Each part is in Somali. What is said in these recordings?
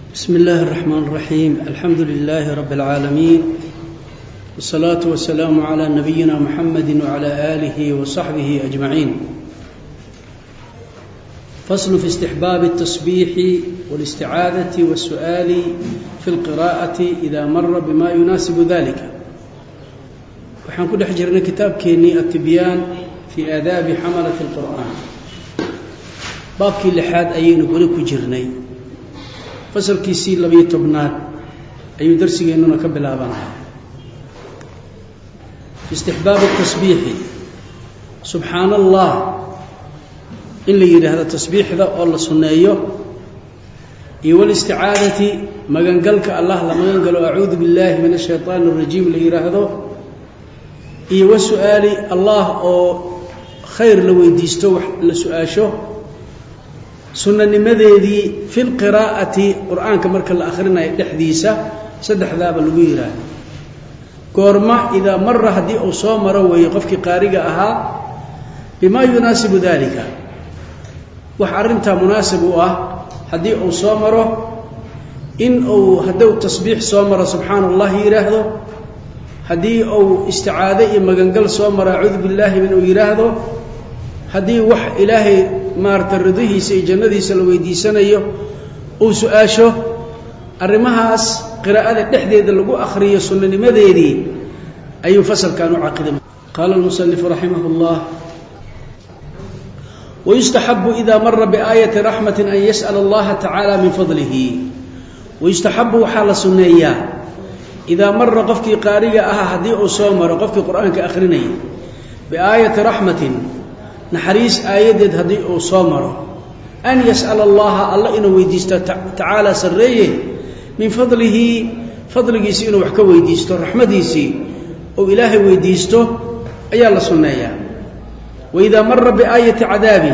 بسم الله الرحمن الرحيم. الحمد لله رب العالمين، والصلاة والسلام على نبينا محمد وعلى آله وصحبه أجمعين. فصل في استحباب التسبيح والاستعاذة والسؤال في القراءة إذا مر بما يناسب ذلك. وحن كل حجرنا كتاب كيني التبيان في آداب حملة القرآن، بابكي لحاد أين قولك جرني فصل كيسي لبي تبنات أي درسي إننا كبلابنا. استحباب التسبيح، سبحان الله اللي يرى هذا التسبيح ذا الله سنيه، والاستعاذة مغنقلك الله لما ينقل أعوذ بالله من الشيطان الرجيم اللي يرى هذا، والسؤال الله أو خير لو يديستو لسؤاشه سنة نمذي في القراءة قرآن كمرك الآخرين يحديثة سدح ذاب الويرة كورما إذا مر هدي أو صامر ويقفك قارئها بما يناسب ذلك، وحرمتها مناسب هدي أو صامر إن أو هدو التصبيح صامر سبحان الله يرهده، هدي أو استعاذة مغنقل صامر أعوذ بالله من يرهده، هدي وح إلهي maarta radihiisa iyo jannadiisa la weydiisanayo oo su'aasho arimahaas qiraa'ada dhexdeeda lagu akhriyo sunnanimadeedii ayuu fasalkan u caqiday. qala al-musannif rahimahullah wa yustahabbu idha marra bi ayati rahmatin an yas'al Allah ta'ala min fadlihi. wa yustahabbu hala sunnaya idha marra qofkii qaariga ah hadii uu soo maro qofkii quraanka akhrinay bi ayati rahmatin نحريس آيات هذه أو صامرة أن يسأل الله الله إنه ويديست تعالى سريه من فضله فضل جيسي إنه وحكا ويديسته رحمة جيسي أو إلهي ويديسته أي الله صنعيه. وإذا مر بآية عذابه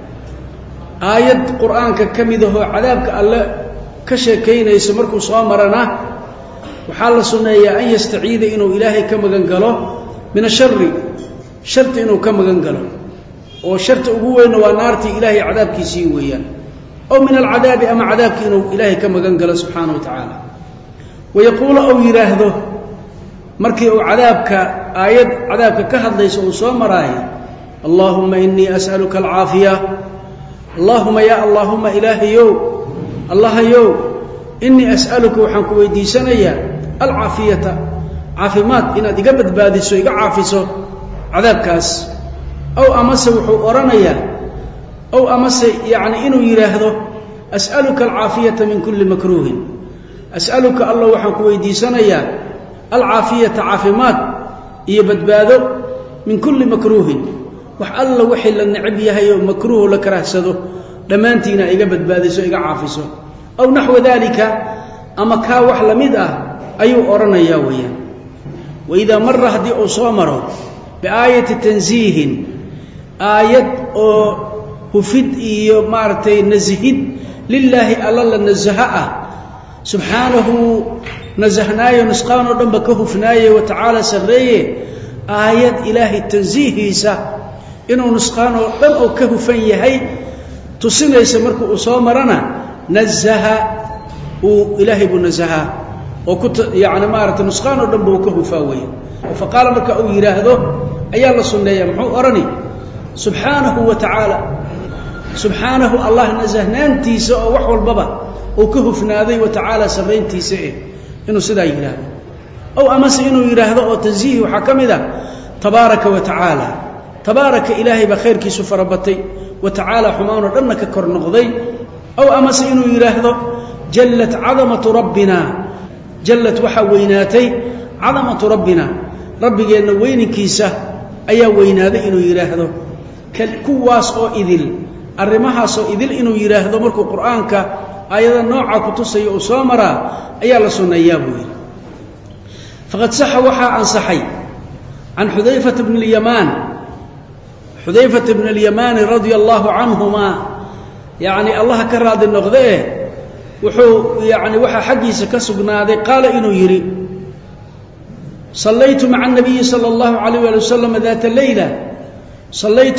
آية قرآن كمده عذابك الله كشكين يسمرك صامرنا وحال صنعيه أن يستعيد إنه إلهي كما قنقله من الشر شرط إنه كما قنقله وشرط أبوين ونارتي إلهي عذابك سيويا أو من العذاب أما عذابك إنه إلهي كما قال سبحانه وتعالى. ويقول أو يراهده مركي أو عذابك آيات عذابك كهد ليس أصوم راي اللهم إني أسألك العافية، اللهم يا اللهم إلهي يو الله يو إني أسألك وحنك ويدي سنيا العافية عافمات إن أدقبت بادسو إيقا عافسو عذابكاس أو أمس وحو أرانيا أو أمس يعني إنه يراهده أسألك العافية من كل مكروه، أسألك الله وحنك ويدي سنيا العافية عافمات يبدبادو من كل مكروه وح الله وحي للنعب يهي مكروه لك رهسده لمانتينا إيقا بدبادسو إيقا عافسو أو نحو ذلك أما كاوح لمدأ أيو أرانيا ويا. وإذا مر هدي أصامره بآية تنزيه آية هفد إيو مارتي نزهد لله ألا نزهاء سبحانه نزهناي ونسقان ودنبك هفناي وتعالى سرية آية إلهي التنزيه إيسا إنه نسقان ودنبك هفني هاي تصنع يسمرك أصامرنا نزها وإلهي بنزها وكنت يعني مارتي نسقان ودنبك هفاوي. فقال لك أو يراهده أي الله صنعيه محو أرني سبحانه وتعالى سبحانه الله نزهنان تيسا وحو البابا وكهفنا ذي وتعالى سرين تيسا إنه سدا يراهده أو أمس إنه يراهده أو تنزيه وحكم ذا تبارك وتعالى تبارك إلهي بخير كي سفربتي وتعالى حمانا لأنك كرنغضي أو أمس إنه يراهده جلت عظمة ربنا جلت وحويناتي عظمة ربنا ربي إنه وين كيسة أي ويناذ إنه يراهده كواس أو إذل الرماها سو إذل إنه يراهده مركو قرآنك أيضا نوع كتصي أصامرا أي الله سنة يابوي. فقد صح وحا عن صحي عن حذيفة بن اليمان، حذيفة بن اليمان رضي الله عنهما يعني الله كراد النغذيه وحو يعني وحا حديث كسقناذي قال إنه يري صليت مع النبي صلى الله عليه وسلم ذات الليلة صليت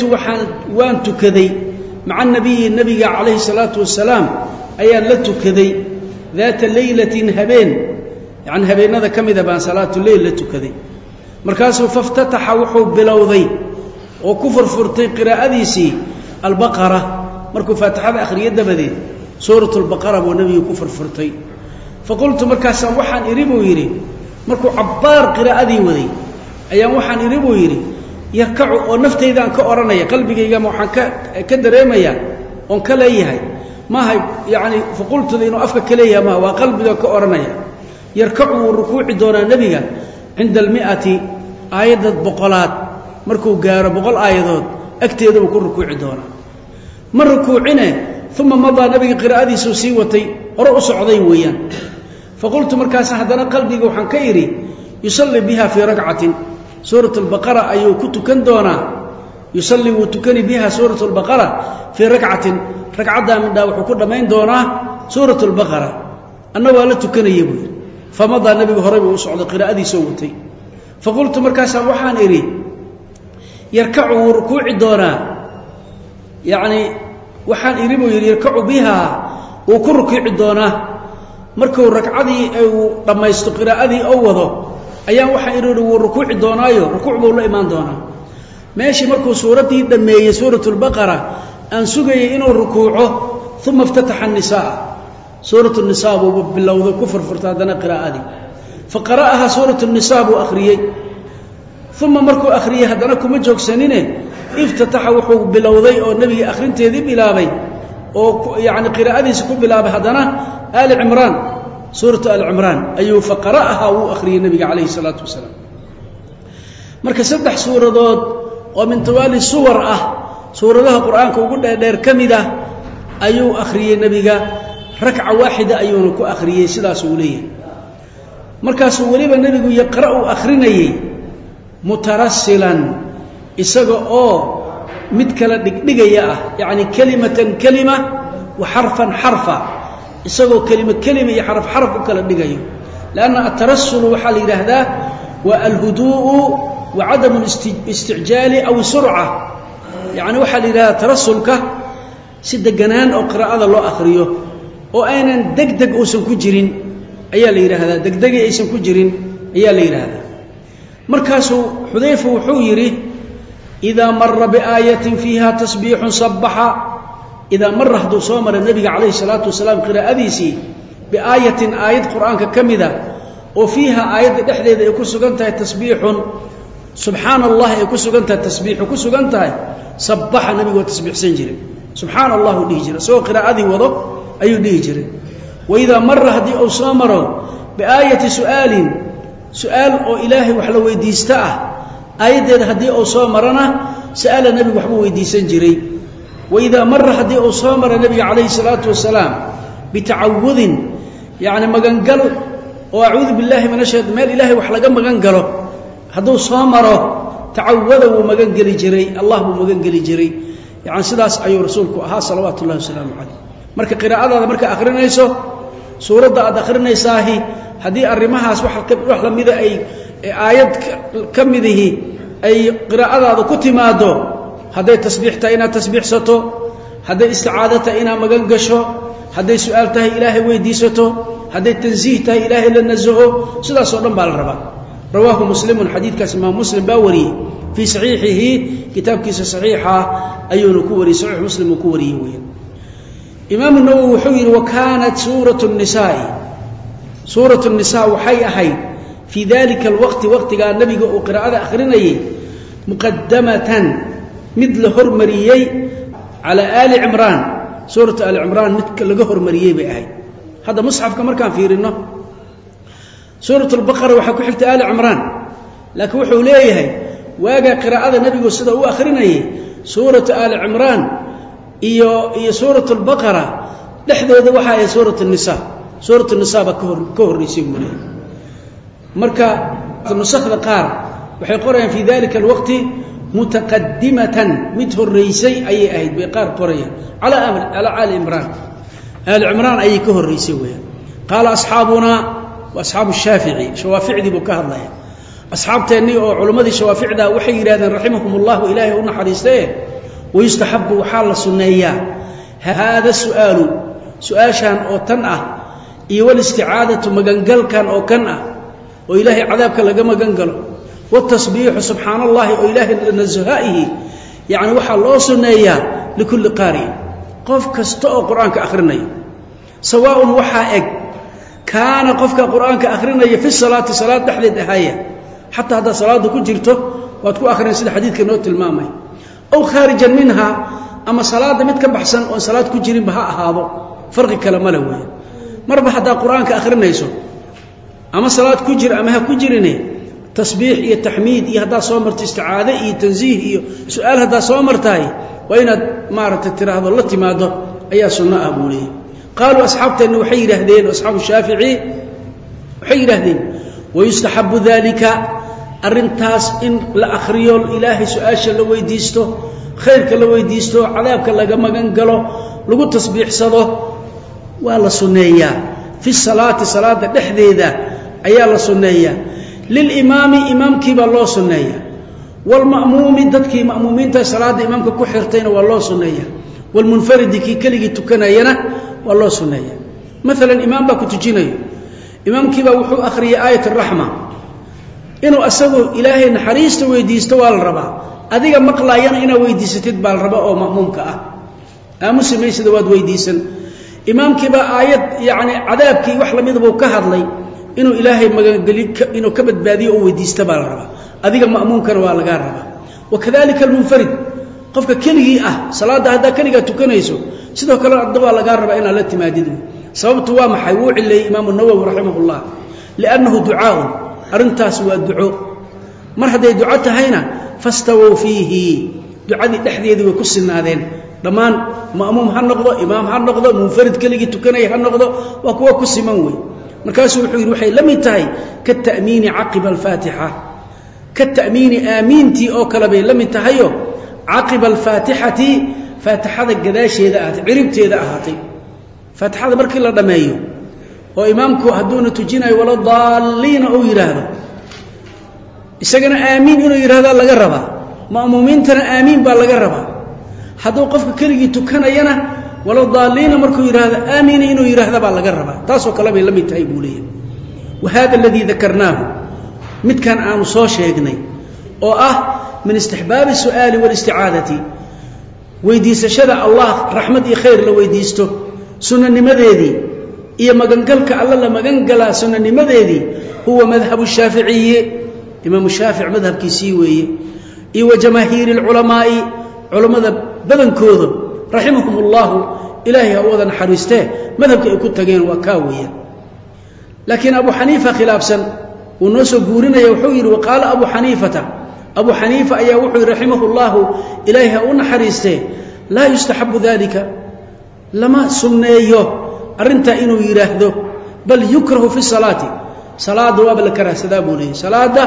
وانت كذي مع النبي عليه الصلاة والسلام أيان لتكذي ذات ليلة هبين يعني هبين هذا كم إذا بان صلاة الليل لتكذي مركاسه فافتتح وحو بلوضي وكفر فرطي قراءة ديسي البقرة مركو فاتحة آخر يد بدي سورة البقرة والنبي كفر فرطي فقلت مركاسا وحن إريبو يري مركو عبار قراءة دي وذي أيام وحن إريبو يري يركعوا ونفت إذا كأرنيا قلبي يا موحن كدريميا ونكليها ما هي يعني فقلت إنه أفك كليها ما وقلبي كأرنيا يركعوا الركوع دون النبي عند 100 آية بقولات مركو جار بقول آيات أكتئ وكل ركوع دون مر ركوعنا ثم مضى نبي قراءة سوسيوتي رؤوس عضي ويان فقلت مركز هذا قلبي وحن كيري يصلي بها في ركعة سورة البقرة أيو كنت كندونا يصلي وتكني بها سورة البقرة في ركعة من دا وحكونا ما يندونا سورة البقرة أنه لا تكني يبوي فمضى النبي هرب وصعد قراءة سوتي فقلت مركز وحن إري يركعوا ركوع دونا يعني وحن إريبو يركعوا بها وكل ركوع دونا مركو ركعدي أو لما يستقراء أو وضع أيام وحن إريبو ركوع دونايو ركوع بولا إيمان دونا ماشي مركو سورتي دمية سورة البقرة أن سجي إنه ركوعه ثم افتتح النساء سورة النساء بالله كفر فرتادنا قراءة فقرأها سورة النساء وأخريه ثم مركو أخريه هذا كم جوك سنينه افتتح وحو بلوضي أو النبي أخرين تهذيب بلابي أو يعني قراءة سكوب بلابي هذا آل عمران سورة آل عمران أيوه فقرأها وأخريه النبي عليه الصلاة والسلام مركز سبح سورة ضد ومن توالي الصور سورة لها قرآن كوقلنا دير كمدة أيوه أخريه النبي ركعة واحدة أيوه نكو أخريه سلا سولية مركز سولية النبي يقرأ أخرينيه مترسلا إسقى متكلا دقيقة يعني كلمة وحرفا حرفا إسقى كلمة حرف وكلا دقيقة لأن الترسل وحال هذا والهدوء وعدم الاستعجال أو سرعة يعني وحال هذا ترسلك سد جنان أو قراءة الله أخريه أو أين دقدق أوسن كجرين أيا لي هذا دقدق أوسن كجرين أيا لي هذا مركز حذيفة وحويري إذا مر بآية فيها تسبيح صبح إذا مر هدو صامر النبي عليه الصلاة والسلام قراءة ديسي بآية قرآن كمذا وفيها آية دحديدة يكون سجنتها تسبيح سبحان الله يكون سجنتها تسبيح يكون سجنتها صبح النبي وتسبيح سنجري سبحان الله ديجري سوى قراءة دي وضع أي ديجري وإذا مر هدي أو صامر بآية سؤال أو إلهي وحلو ويديسته آية هدي أو صامرنا سأل النبي وحبو ويديسن جري وإذا مر هدي أو صامر النبي عليه الصلاة والسلام بتعوذ يعني مغنقل وأعوذ بالله من الشيطان مال إلهي وحلقا مغنقله هدو صامره تعوذ ومغنقل جري الله ومغنقل جري يعني سلاس أي رسولك أها صلوات الله وسلامه عليه مركا قراءة هذا مركا آخرين يسو سورة هذا آخرين يساهي هذه الرماها أصبح لماذا أي آيات كمذه أي قراءة هذا كتماده هذا تسبيح تأينا تسبيح ستو هذا استعادة تأينا مغنقشه هذا سؤال تهي إلهي ويديسته هذا تنزيه تهي إلهي لنزهه سلا صورنا بالربا رواه مسلم حديث كاسمه مسلم باوري في صحيحه كتاب كيس صحيحة أيون كوري صحيح مسلم كوري إمام النووي حوير وكانت سورة النساء وحي أحي في ذلك الوقت وقت قال النبي قراءة آخرين مقدمة مثل هرمريي على آل عمران سورة آل عمران مثل هرمريي بأهي هذا مصحف كما كان في رنه سورة البقرة وحكو حلت آل عمران لكن وحو ليه واقع قراءة النبي والسيدة هو آخرين سورة آل عمران إيو سورة البقرة لحظة وحاية سورة النساء كهر يسيب منه مركا النسخ ذقار وحيقرأ في ذلك الوقت متقدمة مته الرئيسي أي أهد بيقار قرية على آل عمران آل عمران أي كهر رئيسي قال أصحابنا وأصحاب الشافعي شوافع دي بكاه الله أصحاب تاني علماء الشوافع دا وحي هذا رحمكم الله إلهي هنا حديثين ويستحب حال السنية هذا السؤال سؤال شان أو تنعه iyo wal isti'aadatu magangalkan oo kan ah oo ilaahay cadaabka laga magangalo wa tasbiihu subhanallahi oo ilaahay nazahahi yani waxa loo suneeyaa likulli qari qof kasta oo quraanka akhrinaya sawaa'un waxa eg kaana qofka quraanka akhrinaya fi salaati salaad dhaxdeed ahaya hatta hada salaadu ku jirto waad ku akhrin sida xadiidka noo tilmaamay aw kharijan minha ama salaada mid ka baxsan oo salaad ku jirin baha ahaado farqi kala ma leeyahay marba hada quraanka akhrinayso ama salaad ku jir ama ha ku jirine tasbiix iyo tahmiid iyo hada soo martay isti'aada iyo tanziih iyo su'aal hada soo martay waa inaad maaragtay tiraahdo la timaado ayaa sunna ah buulay qaalu asxaabtana waxay yiraahdeen asxaabu shaafici waxay yiraahdeen wayustahabbu dhalika arintaas in la akhriyo ilaahi su'aasha la weydiisto khayrka la weydiisto cadaabka laga magan galo lagu tasbiixsado waa la sunneeyaa fi salaati salaada dhexdeeda ayaa la sunneeyaa lil imaami imaamkii baa loo sunneeyaa wal ma'muumi dadkii ma'muumiinta salaada imaamka ku xirtayna waa loo sunneeyaa wal munfaridi kii kaligi tukanayana waa loo sunneeyaa midalan imaam baa ku tujinayo imaamkii baa wuxuu akhriyay aayat ar-rahma inuu asagu ilaahay naxariista weydiisto waa la rabaa adiga maqlaayana ina weydiisatid baa la rabaa oo ma'muumka ah aamusimaysida waad weydiisan imaamkii baa aayad yaani cadaabkii wax lamid buu ka hadlay inuu ilaahay magangeli inuu ka badbaadiyo oo weydiista baa la rabaa adiga ma'muumkana waa laga rabaa wakadalika al-munfarid qofka keligii ah salaada hada kaliga tukanayso sidoo kale adaba laga rabaa in la timaadido sababtu waa maxay wuu cilay imaam an-nawawi rahimahullah li'annahu du'aa arintaas waa duco mar haday duco tahayna fastawu fihi ducadii dhexdeedii way ku sinaadeen dhamaan ma'muum ha noqdo imaam ha noqdo munfarid kaligi tukanay ha noqdo waa kuwa ku siman way markaas wuxuu yiri waxay lamid tahay ka ta'miini aqiba al-fatiha ka ta'miini aaminti oo kala bay lamid tahayo aqiba al-fatihati fatihada gadaasheeda ahaatay ciribteeda ahaatay fatihada markii la dhameeyo oo imaamku haduuna tujinayo wala daalliina oo yiraahdo isagana aamin inuu yiraahdo laga rabaa ma'muumiintana aamin baa laga rabaa haduu qofka kaligi tukanayana wala daalliina markuu yiraahdo aamin inuu yiraahdo baa laga rabaa taasoo kale bay lamid tahay buuleeyay wahada alladhi dhakarnaahu midkan aanu soo sheegnay oo ah min istihbaab su'aali wal isti'aadati weydiisashada allah rahmad iyo khayr la weydiisto sunnanimadeedii iyo magangalka alla la magangala sunnanimadeedii huwa madhhabu shaafi'iyyi imaam shaafi'i madhabkiisii weeye iyo jamaahiir ulamaai culimada badankooda rahimahumullah ilaahi awadan xariiste madhabka ay ku tageen waa ka weeye laakiin abu hanifa khilaafsan uu noo soo guurinaya wuxuu yiri waqala abu hanifa ayaa wuxuu rahimahullah ilaahi una xariiste la yustahabbu dhalika lama sunneeyo arinta inuu yiraahdo bal yukrahu fi salati salaada waa bal karaasada buulay salaada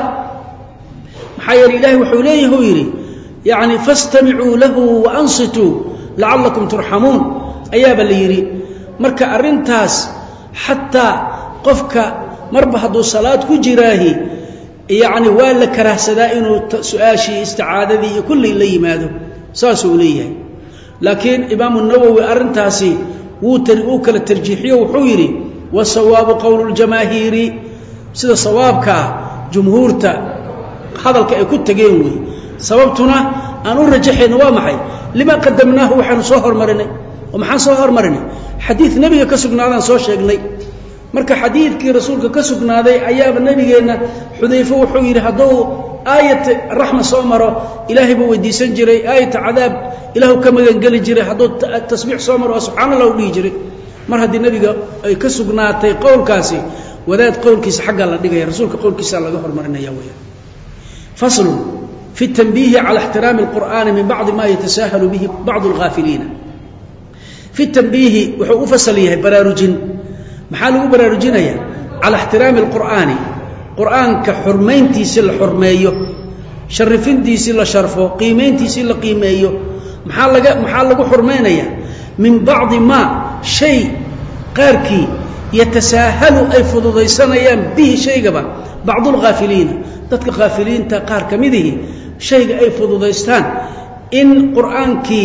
maxay ilaahi wuxuu leeyahay yiri yaani fastami'u lahu wa ansitu la'allakum turhamun ayaba yiri marka arintaas hatta qofka marba haduu salaad ku jiraahi yaani waa la karaasada inuu su'aashi isti'aadadii iyo kulli la yimaado saasuu leeyahay laakiin imaam an-nawawi arintaasi wuu kala tarjiixiyo wuxuu yiri wa sawabu qawlul jamaahiri sida sawaabka jumhuurta hadalka ay ku tageen way sababtuna aan u rajaxeen waa maxay lima qadamnaahu waxaan soo hormarinay oo maxaan soo hormarinay xadiis nabiga ka sugnaadan soo sheegnay marka xadiidkii rasuulka ka sugnaaday ayaa nabigeena xudayfa wuxuu yiri haduu aayat rahma soo maro ilaahi buu weydiisan jiray aayat cadaab ilaahu ka magan gali jiray haduu tasbiix soo maro subhanallahi u dhigi jiray mar hadii nabiga ay ka sugnaatay qowlkaasi wadaad qowlkiisa xagga la dhigay rasuulka qowlkiisa laga hormarinaya weeyo fasl fi tanbiih ala ihtiram alquran min ba'd ma yatasahalu bihi ba'd alghafilin fi tanbiih wuxuu fasaliyahay baraarujin maxaa lagu baraarujinaya ala ihtiram alquran quraanka xurmeyntiisa la xurmeeyo sharifintiisa la sharfo qiimeyntiisa la qiimeeyo maxaa lagu xurmeynaya min ba'd ma shay qaarki yatasahalu ay fududaysanayaan bihi shaygaba ba'd alghafilin dadka ghafiliinta qaar kamidihi shayga ay fududaystaan in quraanki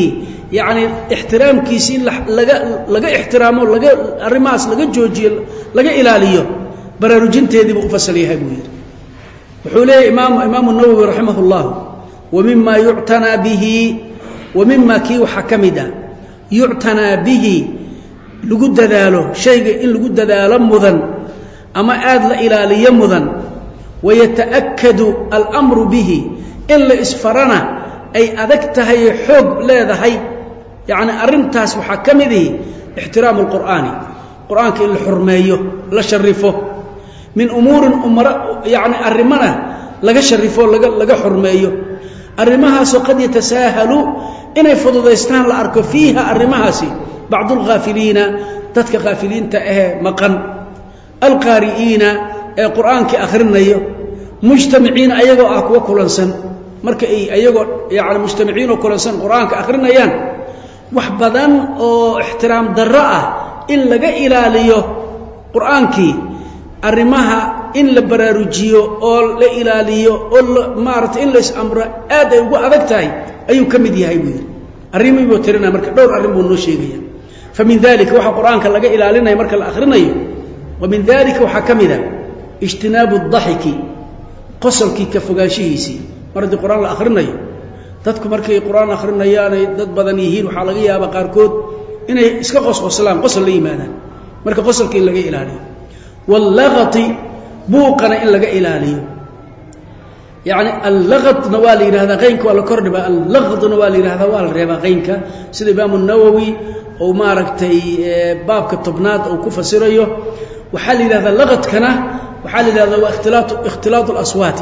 يعني احترام كيسين لقى احترامه لقى الرماس لقى جوجي لقى إلاليه براروجين تيدي بأفصليها بوير وحوليه إمام النووي رحمه الله ومما يعتنى به ومما كي وحكمدا يعتنى به لقد ذاله شيء إن لقد ذاله مذن أما آدل إلاليه مذن ويتأكد الأمر به إلا إسفرنا أي أذكتها يحب لا هي يعني أرنتاس وحكمده احترام القرآن كإلا الحرمية لا شرفه من أمور يعني أرمنا لقى شرفه لقى حرمية أرمها قد يتساهل إن يفضل يستان لأرك فيها أرمها بعض الغافلين تتك غافلين مقن القارئين القرآن كأخرنا مجتمعين أيقوا أكوا كلنسن marka ay ayago yaani mujtamaciin oo kulansan quraanka akhrinayaan wax badan oo ixtiraam darro ah in laga ilaaliyo quraankii arimaha in la baraarujiyo oo la ilaaliyo oo maarta in la is-amro aad ay ugu adag tahay ayuu kamid yahay buu arrimii buu tirina marka dhowr arrin buu noo sheegaya famin dalika waxa quraanka laga ilaalinayo marka la akhrinayo wamin dalika waxa kamida ijtinaabu ad-dhahiki qosolkii ka fogaanshihiisii markii quraan la akhrinayo dadku markay quraan akhrinayaan dad badan yihiin waxa laga yaabaa qaar kood inay iska qoslaan qosol la yimaadaan marka qosolkii laga ilaaliyo wal laghati buuqana in laga ilaaliyo يعني اللغط نوالي هذا غينك ولا كردبا اللغط نوالي هذا ولا ريبا غينك سيد الإمام النووي أو ماركتي باب كتبنات أو كفسريه وحل هذا اللغط كنا وحل هذا اختلاط الأصوات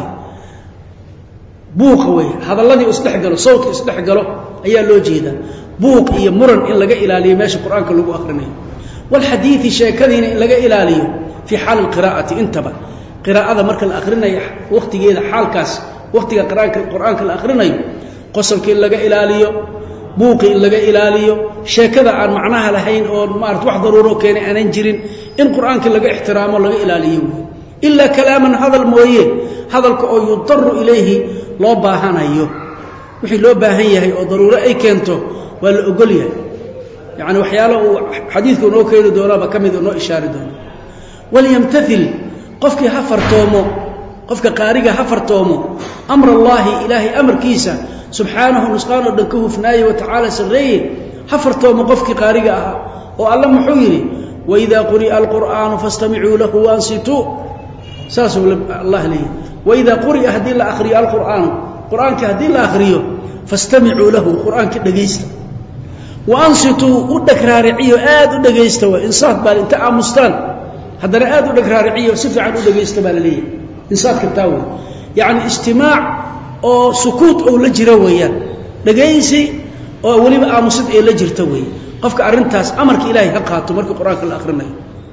بوق وي هذا الذي استحقله صوت استحقله أي لوجيدا بوق هي مرن إن لقى إلى ماشي القرآن كله أخرني والحديث شيء كذين إن لقى إلى في حال القراءة انتبه قراءة مركز الآخرين وقت جيد حال كاس وقت قراءة القرآن كالآخرين قصر كي لقى إلاليه بوقي لقى إلاليه شيء كذا عن معناها لحين أو ما أرتوح ضرورة كان أنجرين إن قرآن كي لقى احترامه لقى إلاليه إلا كلاما هذا المويه هذا يضطر إليه لو باهان أيه وحي لو باهان يهي أو ضرورة أي كنته ولا أقوليه يعني وحياله حديثه نو كيلو دولابا كميدو نو إشارة دولابا وليمتثل قفك هفرتومو قفك قارقة هفرتومو أمر الله إلهي أمر كيسا سبحانه نسقانه دنكوه فناي وتعالى سرين هفرتومو قفك قارقة والله محويري وإذا قرئ القرآن فاستمعوا له وانصتوا ساسوا الله لي وإذا قرئ هدي الله أخري القرآن كهدي الله أخريه فاستمعوا له القرآن كدقيست وانصتوا ودك رارعيه ودقيست وإنصات بالإنتاء مستان هذا رأاد ودكرارعية وصفة عن ودك استبالية إنسان كتاوي يعني استماع أو سكوت أو لجرويا لجيسي أو ولي بقى مصد إيه لجرتوي قفك أرنتاس أمرك إلهي حقاته مرك قرآنك الآخرين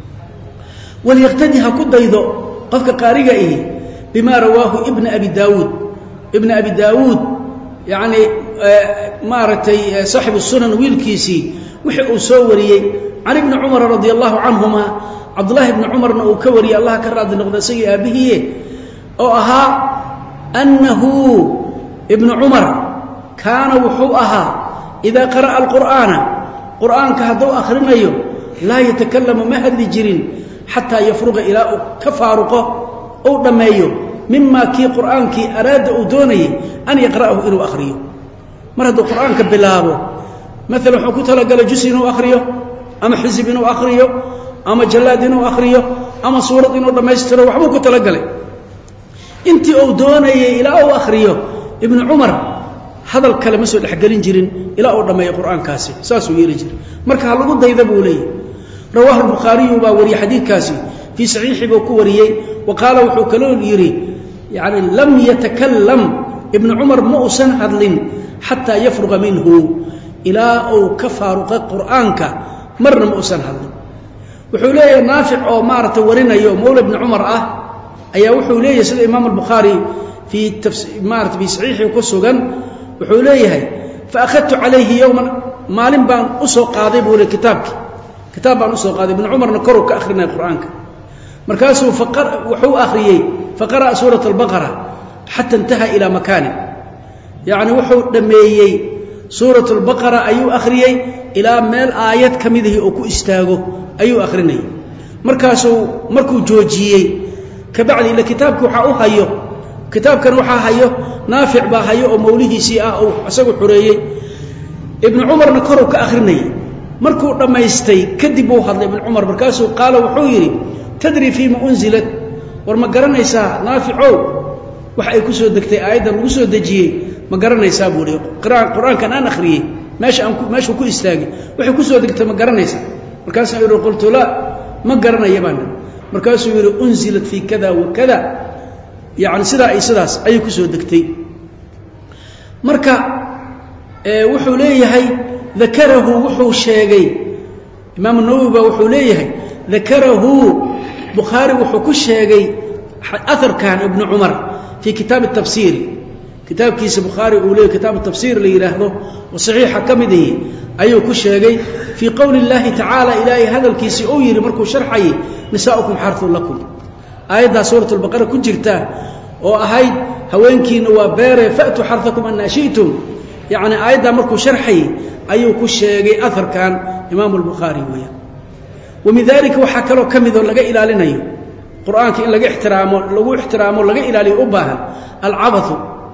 وليقتدي هكذا يضو قفك قارئة إيه بما رواه ابن أبي داود يعني مارتي صاحب السنن ويلكيسي وحي أسوري عن ابن عمر رضي الله عنهما عبد الله بن عمر وكوري الله كراد نقدسي أبيه أو أها أنه ابن عمر كان وحوءها إذا قرأ القرآن كهدو آخرين أيه لا يتكلم مهد جرين حتى يفرغ إلى كفارقه أو دميه مما كي قرآن كي أراد أدوني أن يقرأه إلى آخريه مرد القرآن كبلابه مثلا حكوت لقال جسين وآخريه أما حزب وآخريه أما جلادين وآخريه أما صورة ودميستر وحبوك تلقلي انت أودوني إلى أو آخريه ابن عمر هذا الكلام سوى الحقلين جرين إلى أو دمي قرآن كاسي ساسو يرجر مركها لقد يذبوا لي رواه البخاري ووري حديث كاسي في صحيح بكوري وقال وحكلون يري يعني لم يتكلم ابن عمر مؤسن هذلين حتى يفرغ منه إلى أو كفارق قرآنك مرنا مؤسن هذلين وحوليه نافع أو مارة ورنا يوم مولى ابن عمر أي وحوليه سيد الإمام البخاري في مارة بصحيح وكسوغا وحوليه فأخذت عليه يوما مالين بان أسو قاضي بولي كتاب بان أسو قاضي ابن عمر نكروا كأخرنا القرآن مركاسه وحو آخريه فقرأ سورة البقرة حتى انتهى إلى مكانه يعني وحو دميي suuratu albaqara ayuu akhriyey ilaa meel aayad ka midahi oo ku istaago ayuu akhrinayay markuu joojiyey kabacdi ila kitaabka waxaa u hayo kitaabkan waxaa hayo naafic baa hayo oo mawlihiisii ah oo isagu xureeyey ibnu cumarna koruu ka akhrinayay markuu dhammaystay kadib uu hadlay ibnu cumar markaasuu qaala wuxuu yidhi tadri fiima unzilat war ma garanaysaa naaficow waxa ay ku soo degtay aayaddan lagu soo dejiyey ma garanaysaa buu ihi qur-aankan aan akhriyey meeshuu ku istaagay waxay ku soo degtay ma garanaysaa markaasuu yidhi qultu laa ma garanaya baan markaasuu yidhi unzilat fii kada wa kada yani sidaa iyo sidaas ayay ku soo degtay marka wuxuu leeyahay dakarahu wuxuu sheegay imaam nawowi ba wuxuu leeyahay dakarahu bukhaari wuxuu ku sheegay aharkan ibnu cumar fii kitaab tafsiir kitaabkiisa bukhaari uu leeyahy kitaab tafsiir la yidhaahdo oo saxiixa ka mid ihi ayuu ku sheegay fii qowli اllahi tacaala ilaahay hadalkiisii uu yidhi markuu sharxayay nisaa'ukum xarun lakum aayaddaa suurat albaqara ku jirta oo ahayd haweenkiina waa beere fa'tuu xarhakum annaa shi'tum yacni aayaddaa markuu sharxayay ayuu ku sheegay aharkan imaamu albukhaari weeyaan wa min dalika waxaa kaloo ka midoo laga ilaalinayo qur'aanka in lagu ixtiraamo laga ilaaliyo u baahan alcabathu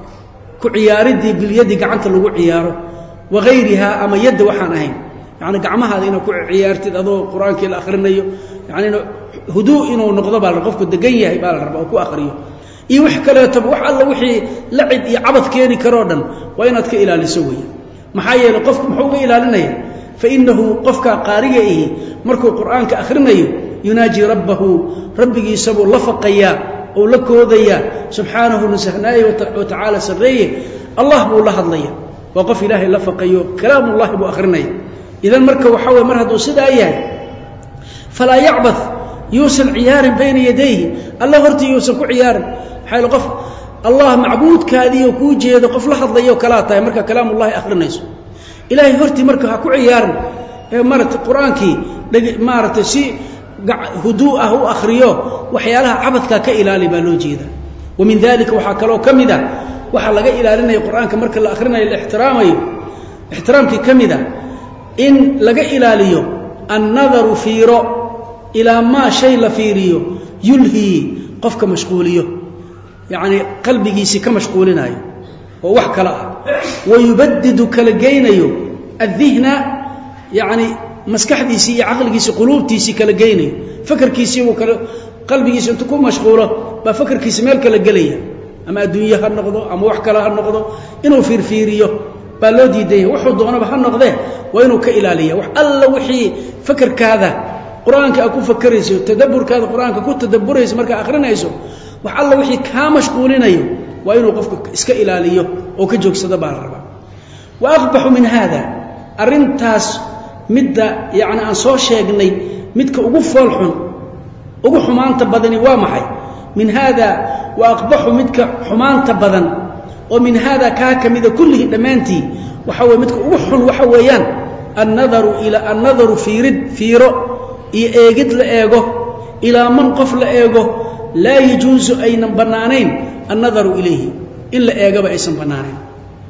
ku ciyaaridii bilyadi gacanta lagu ciyaaro wagayrihaa ama yadda waxaan ahayn yani gacmahaada inaad ku ciyaartid adoo qur-aankii la akhrinayo yani huduu inuu noqdo baa qofku degan yahay baa la rabaa oo ku akhriyo iyo wix kaleetoba wax alla wixii lacib iyo cabad keeni karoo dhan waa inaad ka ilaaliso weya maxaa yeeley qofku muxuu uga ilaalinaya fainahu qofka qaariga ihi markuu qur'aanka akhrinayo yunaaji rabbahu rabbigiisabuu la faqayaa ou la koodayaa subxaanahu nasahnaaye watacaala sarreeye allah buu la hadlaya waa qof ilaahay la faqayo kalaamullahi buu akhrinaya idan marka waxaa weye mar hadduu sidaa yahay falaa yacbad yuusan ciyaarin bayna yadayhi alla hortii yuusan ku ciyaarin maxaa qof allah macbuudkaadiioo kuu jeedo qof la hadlayo kalaa tahay marka kalaamullahi akhrinayso ilaahay hortii marka ha ku ciyaarin ee maaragtay qur-aankii maaragtay si huduu ah u akhriyo waxyaalaha cabadkaa ka ilaali baa loo jeeda wa min dalika waxaa kaloo ka mid a waxaa laga ilaalinaya qur-aanka marka la akhrinayo la ixtiraamayo ixtiraamkii ka mid a in laga ilaaliyo annadaru fiiro ilaa maa shay la fiiriyo yulhii qofka mashquuliyo yacni qalbigiisii ka mashquulinayo oo wax kale ah wayubadidu kala geynayo addihna yacni maskaxdiisii iyo caqligiisii quluubtiisii kala geynayo fakarkiisii buu kale qalbigiisi intuu ku mashquulo baa fakarkiisi meel kala gelaya ama adduunye ha noqdo ama wax kale ha noqdo inuu fiirfiiriyo baa loo diidanya wuxuu doonaba ha noqdee waa inuu ka ilaaliya wax alla wixii fakarkaada qur-aanka aad ku fakerayso tadabburkaada qur-aanka ku tadabburayso markaa akhrinayso wax alla wixii kaa mashquulinayo waa inuu qofka iska ilaaliyo oo ka joogsado baa la rabaa wa aqbaxu min haada arrintaas midda yacni aan soo sheegnay midka ugu foolxun ugu xumaanta badani waa maxay min haada wa aqbaxu midka xumaanta badan oo min haada kaa ka mida kullihii dhammaantii waxa weye midka ugu xun waxa weeyaan annadaru fiiro iyo eegid la eego ilaa man qof la eego laa yajuusu aynan bannaanayn annadaru ilayhi in la eegaba aysan bannaanayn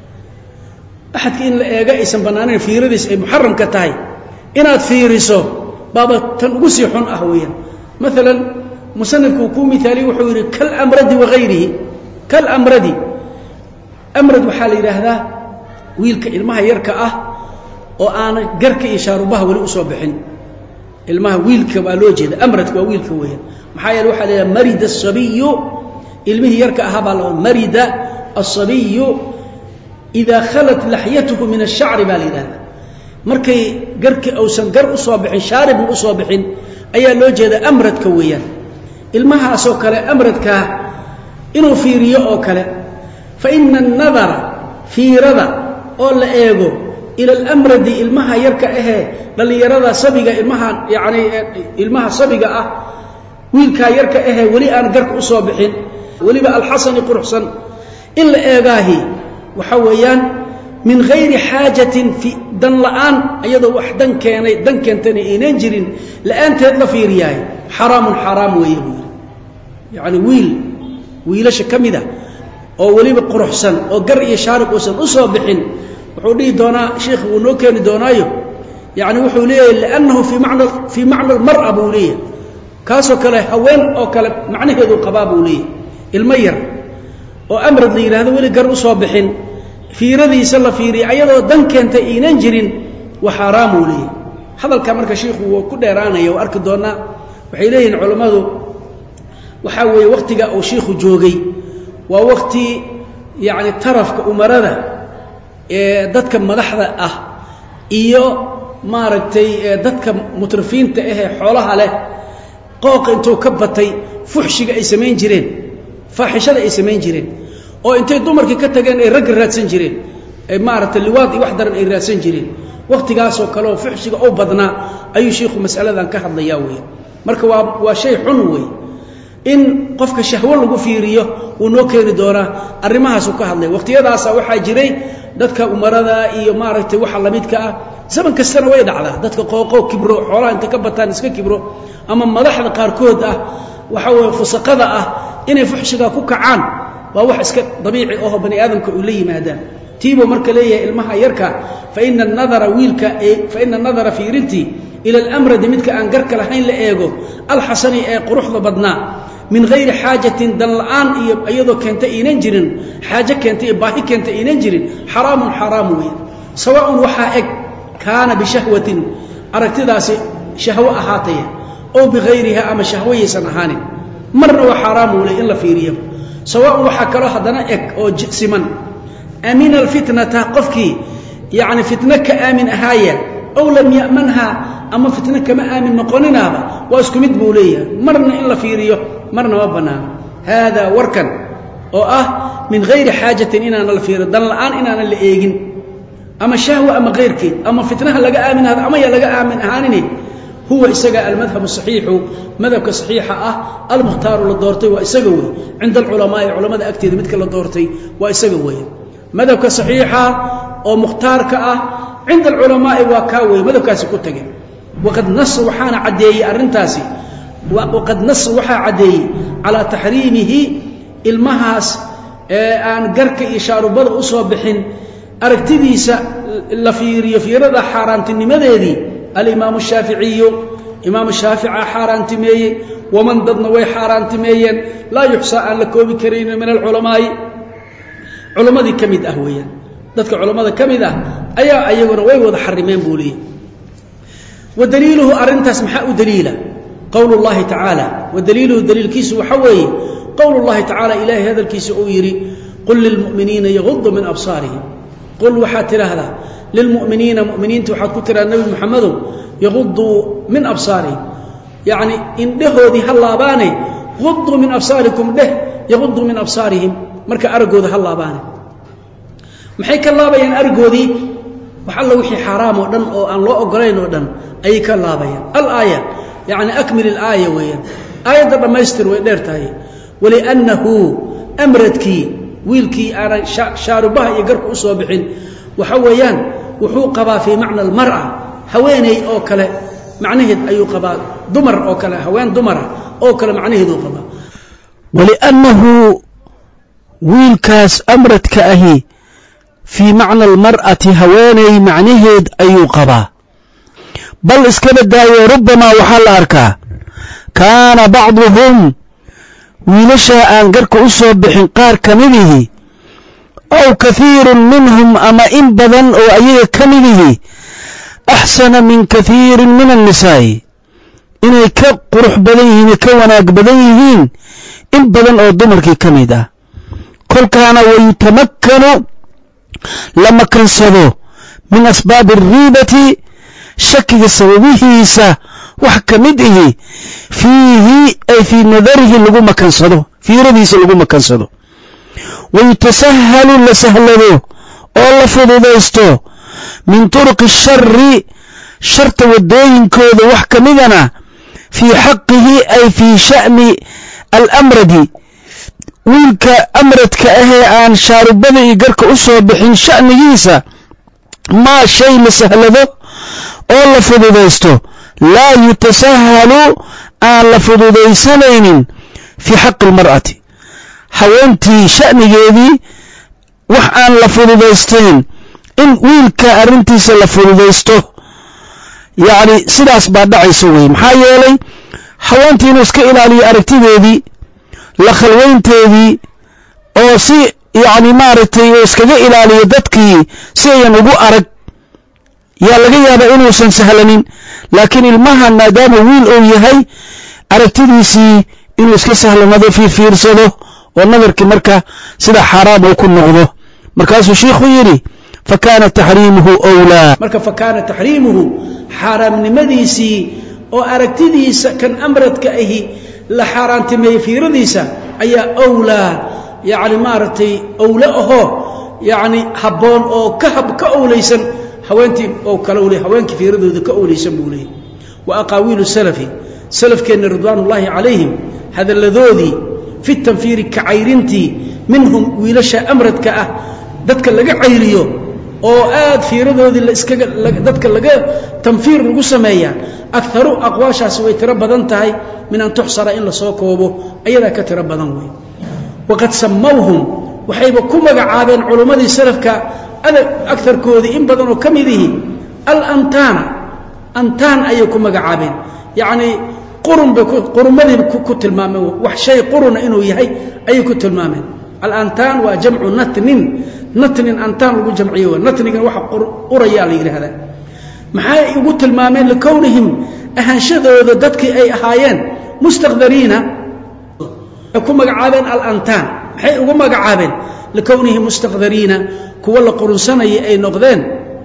axadka in la eega aysan bannaanayn fiiradiis ay muxaramka tahay inaad fiiriso baaba tan ugu sii xun ah weeyaan maalan musanifku kuu miaaliye wuxuu yidhi kalamradi wagayrihi kalamradi amrad waxaa la yidhaahdaa wiilka ilmaha yarka ah oo aana garka iyo shaarubaha weli usoo bixin ilmaha wiilka baa loo jeeda amradka waa wiilka weeyaan maxaa yeele waxaa la yidhaha marida asabiyu ilmihii yarka ahaa baa la marida asabiyu idaa khalat laxyatuhu min ashacri baa la yidhahdaa markay garki uusan gar usoo bixin shaaribna usoo bixin ayaa loo jeeda amradka weeyaan ilmahaasoo kale amradkaa inuu fiiriyo oo kale fa ina annadara fiirada oo la eego ila alamradi ilmaha yarka ahee dhallinyarada sabiga ilmaha yacni ilmaha sabiga ah wiilkaa yarka ahee weli aan garka usoo bixin weliba alxasani quruxsan in la eegaahi waxa weeyaan min hayri xaajatin dan la'aan iyadoo wax dan keentana aynan jirin la'aanteed la fiiriyaay xaraamun xaraam weeye buu yidhi yacni wiilasha ka mida oo weliba quruxsan oo gar iyo shaarib uusan u soo bixin وحوليه دونا شيخ ونوكين دونايو يعني وحوليه لأنه في معنى المرأة بوليه كاسو كله هوين أو كله معنى هذا القباب بوليه المير وأمرض لي هذا ولي قرب صابحين في رذي سلا في رعاية دن كانت إينجرين وحرام لي هذا الكلام كشيخ وكل رانا يوارك دونا وحيلين علماء وحاول وقت أو شيخ جوجي ووقت يعني طرف كأمرنا دتك مدحضة إيو ما رتي دتك مترفين تأه حولها له قاق انتو كبتي فحشك أي سمين جرين فاحشة أي سمين جرين أو أنتي دمرك كتجن الرجل راتسن جرين مارة اللواط يوحدر الراتسن جرين وقت جاسو كلو فحشك أو بدنا أي شيخ مسألة ذا كحد ضياوي مركوا وشيء حنوي إن قفك الشهوة لو فيريه ونوكين دورة الرماها سكها الله وقت يدا سوى حاجري دتك أمرنا إيه مارة وحلا ميتك زمن كسرنا ويد على دتك قوقو كبروا حولا أنت كبتان سك كبروا أما ملاحظ قاركود وحول فسقذا إن فحشك كوك عن وواحد سك طبيعي أو بني آدم كأولي ماذا تيبو مركلية المها يركع فإن النظر ويلك فإن النظر في رنتي إلى الأمر دمتك أنجرك لحين لأيجو الحسن قروح ضبطنا من غير حاجة دلعان أيضا كانت إينجرين حاجة كانت إباهي كانت إينجرين حرام وين سواء وحائك كان بشهوة أركتداس شهوة أحاتية أو بغيرها أما شهوية سنهاني مرة وحرام ولا إلا في ريم سواء وحكرها دنائك أو جسما أمين الفتنة قفكي يعني فتنك آمن أهاية أو لم يأمنها أما فتنك ما آمن مقوننها واسكمد بولية مرنا إلا في ريم مرنا وبنا هذا وركن أو من غير حاجة إنا نلفير دل الآن إنا نلقين أما شهوة أما غيرك أما فتنها لقى آمن هذا أما يلقى آمن أهانني هو إسقى المذهب الصحيح مذهب صحيح المختار للدورتي وإسقوي عند العلماء علماء أكتر مثل للدورتي وإسقوي مذهب صحيح أو مختار عند العلماء وكاوي مذهب كاسكوتجي وقد نص وحنا عدي الرنتاسي وقد نص وحا عدي على تحريمه المهاس أن جرك إشارة بدء أصابحين أركتديس في رضا حارنتني مذهبي الإمام الشافعي إمام الشافعي حارنتمي ومن ضدنا وي حارنتميا لا يحصى أن لكوبي كريم من العلماء علماء كميد أهويا ذاتك علماء كميد أيوة وي وضع حرمين بولي ودليله أرنت اسمحاء دليلا قول الله تعالى ودليله دليل كيس وحوي قول الله تعالى إلهي هذا الكيس أويري قل للمؤمنين يغضوا من أبصارهم قل وحاتر هذا للمؤمنين مؤمنين توحد كتر النبي محمد يغضوا من أبصارهم يعني إن ده ذي هاللاباني غضوا من أبصاركم ده يغضوا من أبصارهم مركا أرقوا ذي هاللاباني محيك اللابين أرقوا ذي وحلوا وحي حرام ودن أو أن لا أقرين ودن أي كاللابين الآية يعني أكمل الآية وين آية دبا ما يستر ويديرتها ولأنه أمرتك ويلكي أنا شاربها يقرك أصوبحين وحويان وحوقبا في معنى المرأة هويني أو كلا معنيه أي قبا دمر أو كلا هوين دمر أو كلا معنيه ذو قبا ولأنه ويلكاس أمرتك أهي في معنى المرأة هويني معنيه أي قبا بل اسكبت داي ربما وحل أركا كان بعضهم ويلشا أن قرك أصوبحين قار كمله أو كثير منهم أما إن بدن أو أي كمله أحسن من كثير من النساء إن كقرح بدنهن كوناك بدنهن إن بدن أو دمرك كميدا كل كان ويتمكن لما كنسلوا من أسباب الريبة شك سببه وحكمده فيه أي في نظره لقو مكنسلوا في رديس لقو مكنسلوا ويتسهل لسهله أو لفضيستو من طرق الشر شرط ودوين كود وحكمدنا في حقه أي في شأن الأمرد ويلك أمرتك أهي عن شارب بدئي قرك أسوى بحين شأن جيسا ما شيء لسهله أو لفضيستو لا يتسهل أن لفضيسنين في حق المرأة حوانتي شأن جيدي وحان لفضيستين in wiilka arrintiisa la fududaysto yani sidaas baa dhacayso wey maxaa yeelay haweentii inuu iska ilaaliyo aragtideedii la khalwaynteedii oo si yani maaragtay oo iskaga ilaaliyo dadkii si ayan ugu arag yaa laga yaabaa inuusan sahlanin laakiin ilmaha maadaama wiil uu yahay aragtidiisii inuu iska sahlanado fiirsado oo nadarkii marka sida xaraam uu ku noqdo markaasuu sheekhu yidhi fakana taxriimuhu awlaa marka fakana taxriimuhu xaaraamnimadiisii oo aragtidiisa kan amradka ahi la xaaraantimeeyey fiiradiisa ayaa awlaa yani maaragtay awla ahoo yani habboon oo ka owlaysan haweentii oo kale uu leeyahay haweenkii fiiradooda ka owlaysan buu leeyahay wa aqaawilu salafi salafkeena ridwaanullaahi calayhim hadalladoodii fi tanfiiri ka cayrintii minhum wiilasha amradka ah dadka laga cayriyo oo aad fiiradoodii dadka laga tanfiir lagu sameeyaa akharu aqwaashaasi way tiro badan tahay min an tuxsara in la soo koobo ayadaa ka tiro badan wey waqad sammawhum waxayba ku magacaabeen culummadii salafka agarkoodii in badan oo ka mid ihi alantaana antaan ayay ku magacaabeen yacni qurummadii ku tilmaameen wax shay quruna inuu yahay ayay ku tilmaameen alantaan waa jamcu natnin antaan lagu jamciyo natnigan waxa urayaa la yidhaahdaa maxay ugu tilmaameen likownihim ahaanshadooda dadkii ay ahaayeen mustaqdariina ay ku magacaabeen alantaan maxay ugu magacaabeen likownihim mustaqdariina kuwa la qurunsanayay ay noqdeen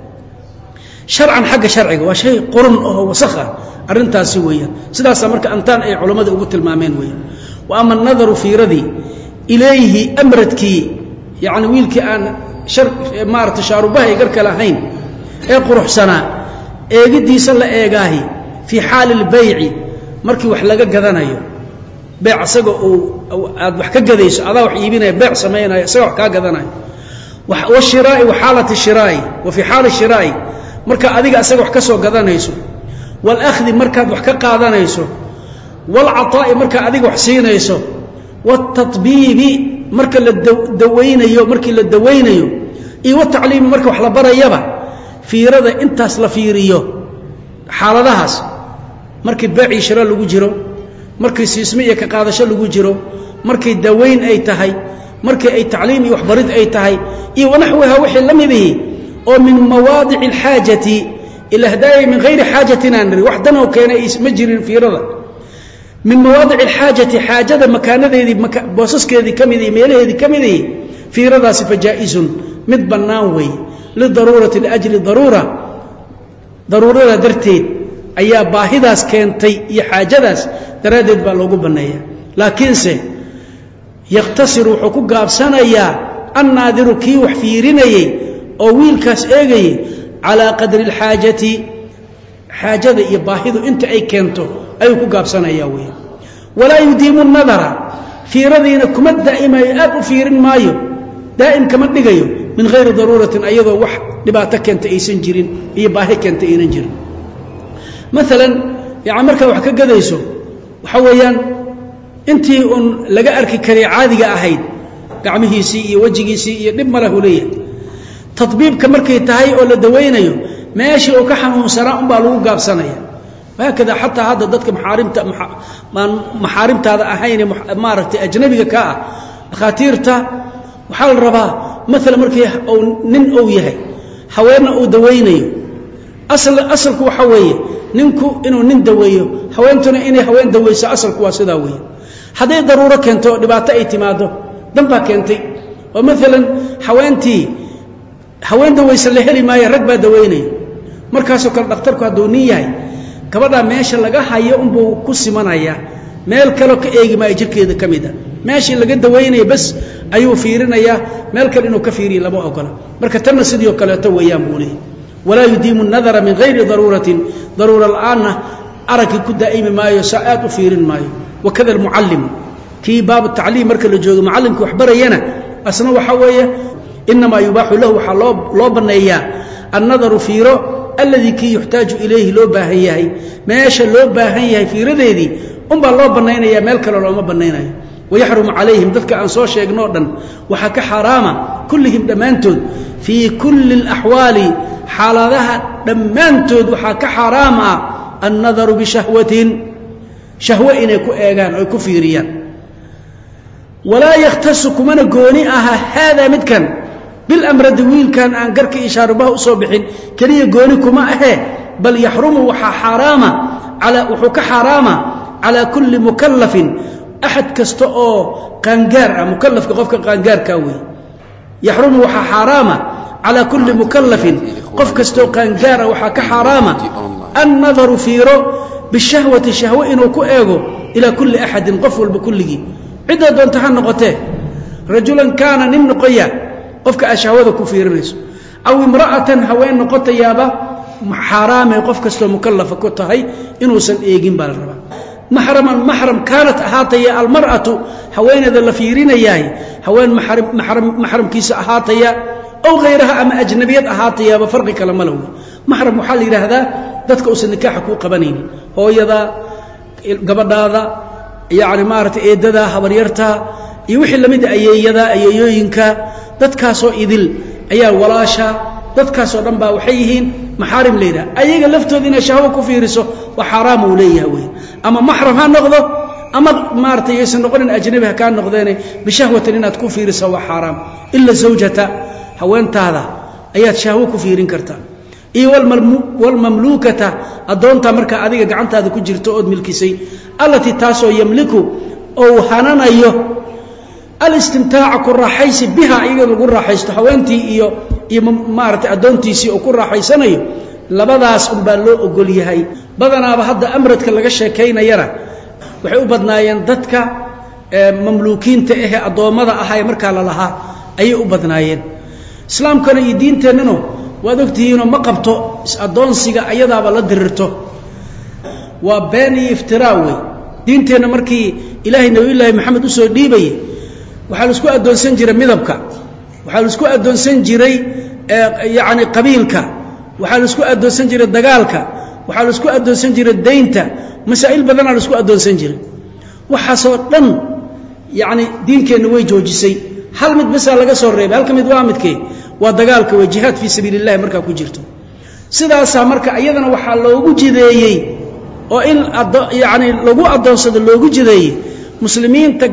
sharcan xagga sharciga waa shay qurun oo wasakh ah arrintaasi weeyaan sidaasaa marka antaan ay culammada ugu tilmaameen weeyaan wa ama annadaru fiiradii ilayhi amradkii yacni wiilkii aan maaragtay shaarubahay garka lahayn ee quruxsanaa eegidiisa la eegaahi fii xaali lbayci markii wax laga gadanayo beec isaga aad wax ka gadayso adaa wax iibinaya beec samaynayo isaga wax kaa gadanayo washiraa'i wa xaalati shiraa'i wa fii xaali shiraa'i markaa adiga isaga wax ka soo gadanayso walakhdi markaad wax ka qaadanayso waalcataa'i markaa adiga wax siinayso waaltatbiibi marka la dawaynayo markii la dawaynayo iyo watacliimi marka wax la barayaba fiirada intaas la fiiriyo xaaladahaas markii beecii shira lagu jiro markii siisme iyo ka qaadasho lagu jiro markii dawayn ay tahay markii ay tacliim iyo waxbarid ay tahay iyo wanaxwaha wixii la midihi oo min mawaadici alxaajati ila hadaaya min hayri xaajatin aan niri wax danoo keenay ma jirin fiirada min mawaadici alxaajati xaajada makaanadeedii boosaskeedii ka mid iyo meelaheedii ka mid ihi fiiradaasi fajaa-izun mid bannaan weeye lidaruurati liajli daruurada darteed ayaa baahidaas keentay iyo xaajadaas daraaddeed baa loogu banneeya laakiinse yakhtasiru wuxuu ku gaabsanayaa annaadiru kii wax fiirinayey oo wiilkaas eegayey calaa qadri alxaajati xaajada iyo baahidu inta ay keento ayuu ku gaabsanayaa weeye walaa yudiimu nadara fiiradiina kuma daa'imayo aad u fiirin maayo daa'im kama dhigayo min hayri daruuratin ayadoo wax dhibaato keenta aysan jirin iyo baahi keenta aynan jirin maalan yani markaad wax ka gadayso waxa weeyaan intii uun laga arki karay caadiga ahayd gacmihiisii iyo wejigiisii iyo dhib malahu leeyahay tadbiibka markay tahay oo la dawaynayo meeshii uu ka xanuunsanaa unbaa lagu gaabsanaya wahaakada xataa hadda dadka maxaarimtaada ahayne maaragtay ajnabiga ka ah dhakhaatiirta waxaa la rabaa maalan markii nin uu yahay haweenna uu dawaynayo asalku waxa weeye ninku inuu nin daweeyo haweentuna inay haween dawayso asalku waa sidaa weeye hadday daruuro keento dhibaato ay timaado dan baa keentay oo maalan haween dawaysa la heli maayo rag baa dawaynaya markaasoo kale dhakhtarku hadduu nin yahay gabadhaa meesha laga hayo unbuu ku simanayaa meel kaleo ka eegi maayo jirkeeda ka mid a meeshii laga dawaynaya bas ayuu fiirinayaa meel kale inuu ka fiiriya lama ogola marka tanna sidii kaleeto weeyaan buu leeyahy walaa yudiimu nadara min hayri daruuratin daruura la'aanna aragkii ku daa'imi maayo saa aad u fiirin maayo wakada almucallimu kii baabu tacliim marka la joogo macallimkii wax barayana asna waxaa weeye inamaa yubaaxu lahu waxaa loo banneeyaa annadaru fiiro alladii kii yuxtaaju ilayhi loo baahan yahay meesha loo baahan yahay fiiradeedii unbaa loo bannaynayaa meel kale looma bannaynayo ويحرم عليهم ذلك أن صو شيغنو دن waxa ka xaraama kullihim dhamaantood fi kulli al-ahwal xaaladaha dhamaantood waxa ka xaraama an-nadar bi shahwatin shahwa inay ku eegaan oo ku fiiriyaan wala yakhtassukum ana gooni aha hada midkan bil amrad wiilkan aan garka ishaarabaha u soo bixin kaliya gooni kuma ahe bal yahrumu waxa xaraama ala wuxuu ka xaraama ala kulli mukallafin أحد كستأو قنجار مكلف كقف قنجار كوي يحرم وحا حرامة على كل مكلف قف كستأو قنجار وحا كحرامة النظر فيه بالشهوة شهوة إنه كأجو إلى كل أحد قفل بكله عدة دون تحنقته رجلا كان نمنقيا قف كأشهوة كفير ريس أو امرأة هوين نقطة يابا حرامة قف كستأو مكلف كتهي إنه سن إيجين بالربا محرم كانت أهاتيا المرأة هوين ذا اللفيرين إياهي هوين محرم كيس أهاتيا أو غيرها أما أجنبيات أهاتيا بفرق كلام له محرم محل هذا ذاتك أس النكاح حقوق بنين هو يذا قبل هذا يعني مارت إيدا ذا هبريرتا يوحي لمد أيدا أيوينكا ذاتك سو إذل أيا ولاشا ذاتك سو رنبا وحيهين محارم لينا أيها لفتو ذين شهوة كفيرسو وحرام وليه وين أما محرم ها نغضه أما مارتي يسن نقول أجنبها كان نغضيني بشهوة إنها تكون فيرسو وحرام إلا زوجته هوانت هذا أيات شهوة كفيرين كرتا إيه والمملوكة أدونتا مركا أذيك قعنت هذا كجرتو أد ملكسي التي تاسو يملكو أو هنانا إيوه الاستمتاع كل راحيس بها إيجا كل راحيس تحوانتي إيو مارتي أدونتي سي أو كل راحيسنا إيو labadaas un baa loo ogol yahay badanaaba hadda amradka laga sheekaynayana waxay u badnaayeen dadka mamluukiinta ah adoomada ahay marka la lahaa ayay u badnaayeen islaamkana iyo diinteennana waad ogtihiin ma qabto adoonsiga ayadaaba la dirirto waa been iyo iftiraawi diinteenna markii ilaahay nabi maxamed u soo dhiibay waxa la isku adoonsan jiray midabka waxa la isku adoonsan jiray yaani qabiilka waxa la isku adoonsan jiray dagaalka waxa la isku adoonsan jiray deynta masaa'il badan la isku adoonsan jiray waxa soo dhan yaani diinkeena way joojisay hal mid bas laga soo reebay halka mid waa midkee waa dagaalka waa jihad fi sabilillah marka ku jirto sidaas marka ayadana waxa loogu jideeyay oo in yaani lagu adoonsado loogu jideeyay muslimiinta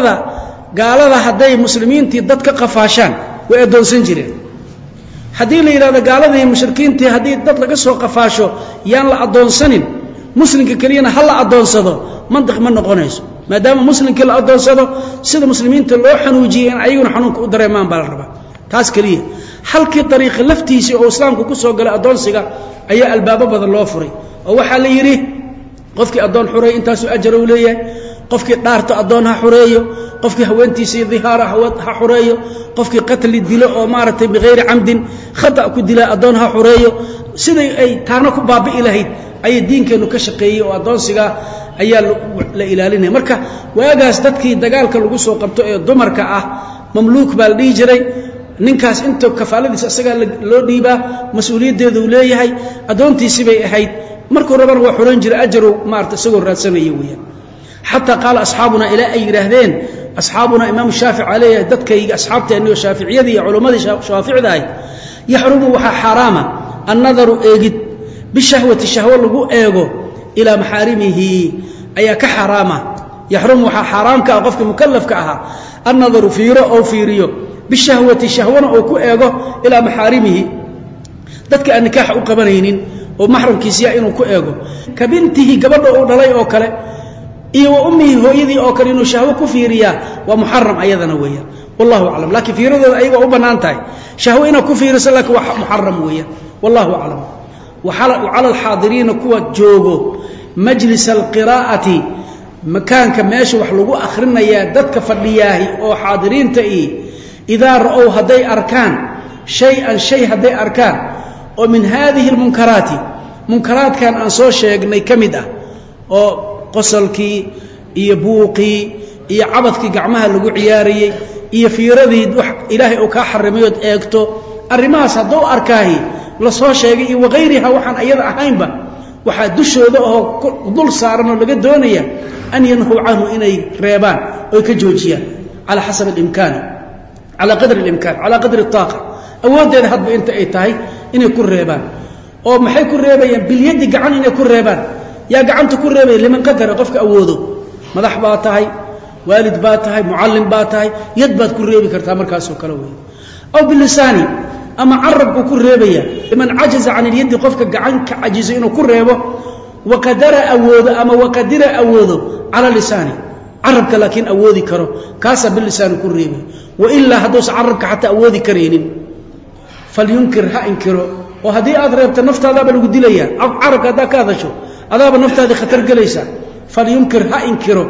gaalada haday muslimiintii dadka qafaashaan way adoonsan jireen haddii la yiraahdo gaalada iyo mushrikiintii haddii dad laga soo qafaasho yaan la adoonsanin muslimka kaliyana hal la adoonsado mantiq ma noqonayso maadaama muslimka la adoonsado sida muslimiinta loo xanuujiyeen ayaguna xanuunka u dareemaan baa la rabaa taas kaliya halkii dariiqa laftiisa oo islaamku ku soo galay adoonsiga ayaa albaabo badan loo furay oo waxa la yiri qofkii adoon xuray intaas ajr uu leeyahay qofkii dhaarto adoon ha xureeyo qofkii haweentiisa dhihaara ha xureeyo qofkii qatl dilo oo maartay bigeeyri amdin khata ku dila adoon ha xureeyo siday ay taana ku baabi'i lahayd ay diinkeenu ka shaqeeyay oo adoonsiga ayaa la ilaalinay marka waagaas dadkii dagaalka lagu soo qabto ee dumarka ah mamluuk baa dhigi jiray ninkaas inta kafaaladiisa asaga loo dhiibaa mas'uuliyadeedu uu leeyahay adoontiisi bay ahayd markuu rabar waa xuran jiray ajru maartay isagoo raadsanayay weeyaan حتى قال أصحابنا إلى أي رهدين أصحابنا إمام الشافعي عليه دتكي أصحابته أنه الشافعية ذي علماء الشافعي ذي يحرم وحا حراما النظر إيجد بالشهوة الشهوة لغو إيجو إلى محارمه أي كحراما يحرم وحا حرام كأغفك مكلف كأها النظر فيرو أو فيريو بالشهوة الشهوة أو كو إيجو إلى محارمه دتك النكاح أقبنين ومحرم كيسيا إنه كو إيجو كبنته قبل أو دلي أو كله iyo ummi hooyadii oo kale inuu shahwo ku fiiriya waa muharram ayadana weeyaan wallahu a'lam laakiin fiiradooda ayaga u banaan tahay shahwo ina ku fiiriso laakiin waa muharram weeyaan wallahu a'lam wa ala al-hadirin kuwa joogo majlis al-qira'ati makaanka meesha wax lagu akhrinaya dadka fadhiyaahi oo xaadiriinta idaa ra'ow haday arkaan shay haday arkaan oo min hadhihi al-munkarati munkaraadkan aan soo sheegnay kamid ah oo qosolkii iyo buuqii iyo cabadkii gacmaha lagu ciyaariyay iyo fiiradii wax ilaahay oo ka xarimayo eegto arimaas hadoo arkaahi la soo sheegay iyo waqeyriha waxaan ayada ahaynba waxa dushooda oo dul saaran oo laga doonaya an yanhu anhu inay reebaan oy ka joojiyaan ala hasab al-imkan ala qadr al-imkan ala qadr al-taqa awoodeeda hadba inta ay tahay inay ku reebaan oo maxay ku reebayaan bil yadi gacan inay ku reebaan yaa gacanta ku reebay liman qadara qofka awoodo madax baa tahay waalid baa tahay muallim baa tahay yad baad ku reebi kartaa markaas oo kale weey aw bil lisani ama arabku ku reebaya liman ajaza an al-yad qofka gacan ka ajizo inuu ku reebo وقدر أوذ أما وقدر أوذ على لسانه عربك لكن أوذي كره كاسا باللسان كريمه وإلا هدوس عربك حتى أوذي كرين فلينكر ها انكره وهذه أضربت النفط هذا بالقد ليا عربك هذا كذا شو هذا بالنفط هذا خطر قليسا فلينكر ها انكره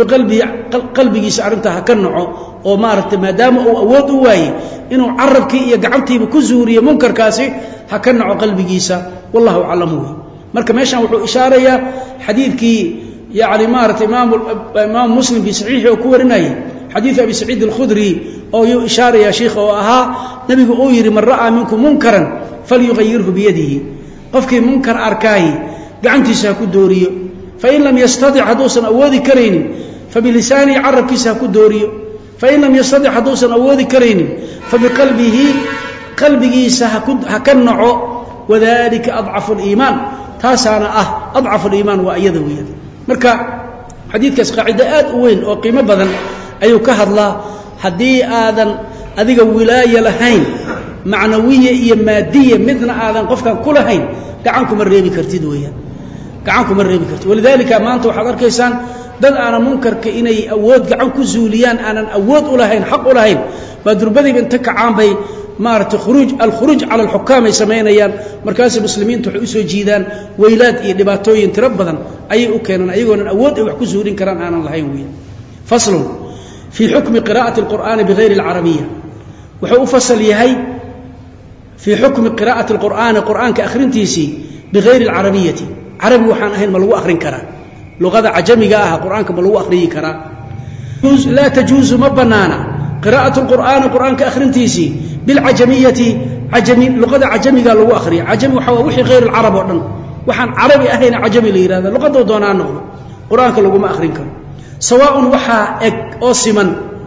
بقلبي يسعرنتها كنعه ومارت ما دام أوذ واي إنه عربك يقعمتي بكزوري منكر كاسي هكنعه قلبي يسا والله أعلمه marka meeshan wuxuu ishaarayaa xadiidkii yaani maarat imaam muslim bi sahih oo ku warinay xadiis abi sa'id al-khudri oo uu ishaaraya sheekh oo ahaa nabigu uu yiri man ra'a minkum munkaran falyughayyirhu bi yadihi qofkii munkar arkay gacantiisa ku dooriyo fa in lam yastati' hadusan awoodi kareynin fa bi lisani arabkiisa ku dooriyo fa in lam yastati' hadusan awoodi kareynin fa bi qalbigiisa ha kannaco wadaalika adhafu al-iiman taasana adhafu al-iiman wa ayada weeyad marka xadiidkaas qaacida aad u weyn oo qiimo badan ayuu ka hadlaa hadii aadan adiga wilaaya lahayn macnawiye iyo maadiye midna aadan qofkan ku lahayn gacan kuma reebi kartid weeyaan gacan kuma reebi kartid walidaalika maanta waxaad arkaysaan dad aan munkarka inay awood gacan ku zuuliyaan aanan awood u lahayn xaq u lahayn badrbadii inta ka caanbay maarta khuruj ala al-hukam ay sameeyaan markaas muslimiintu waxay u soo jiidaan weylaad iyo dhibaatooyin tira badan ayay u keenan ayagoon awood ay wax ku zuulin karaan aanan lahayn weeyaan faslu fi hukm qira'ati al-Qur'an bighayr al-arabiyya wuxuu u fasal yahay fi hukm qira'ati al-Qur'an qur'aanka akhrintiisi bighayr al-arabiyyati arabi waxaan ahayn ma lagu akhrin karaa luqada ajamiga ah qur'aanka ma lagu akhriyi karaa la tajuzu ma banana qira'atu al-Qur'an qur'aanka akhrintiisi بالعجمية عجمي لغة عجمي قال له أخري عجمي وحي غير العرب ودن وحن عربي أهين عجمي لي هذا لغة دونا نقول قرآن كله ما أخرين كم سواء وحا أوسما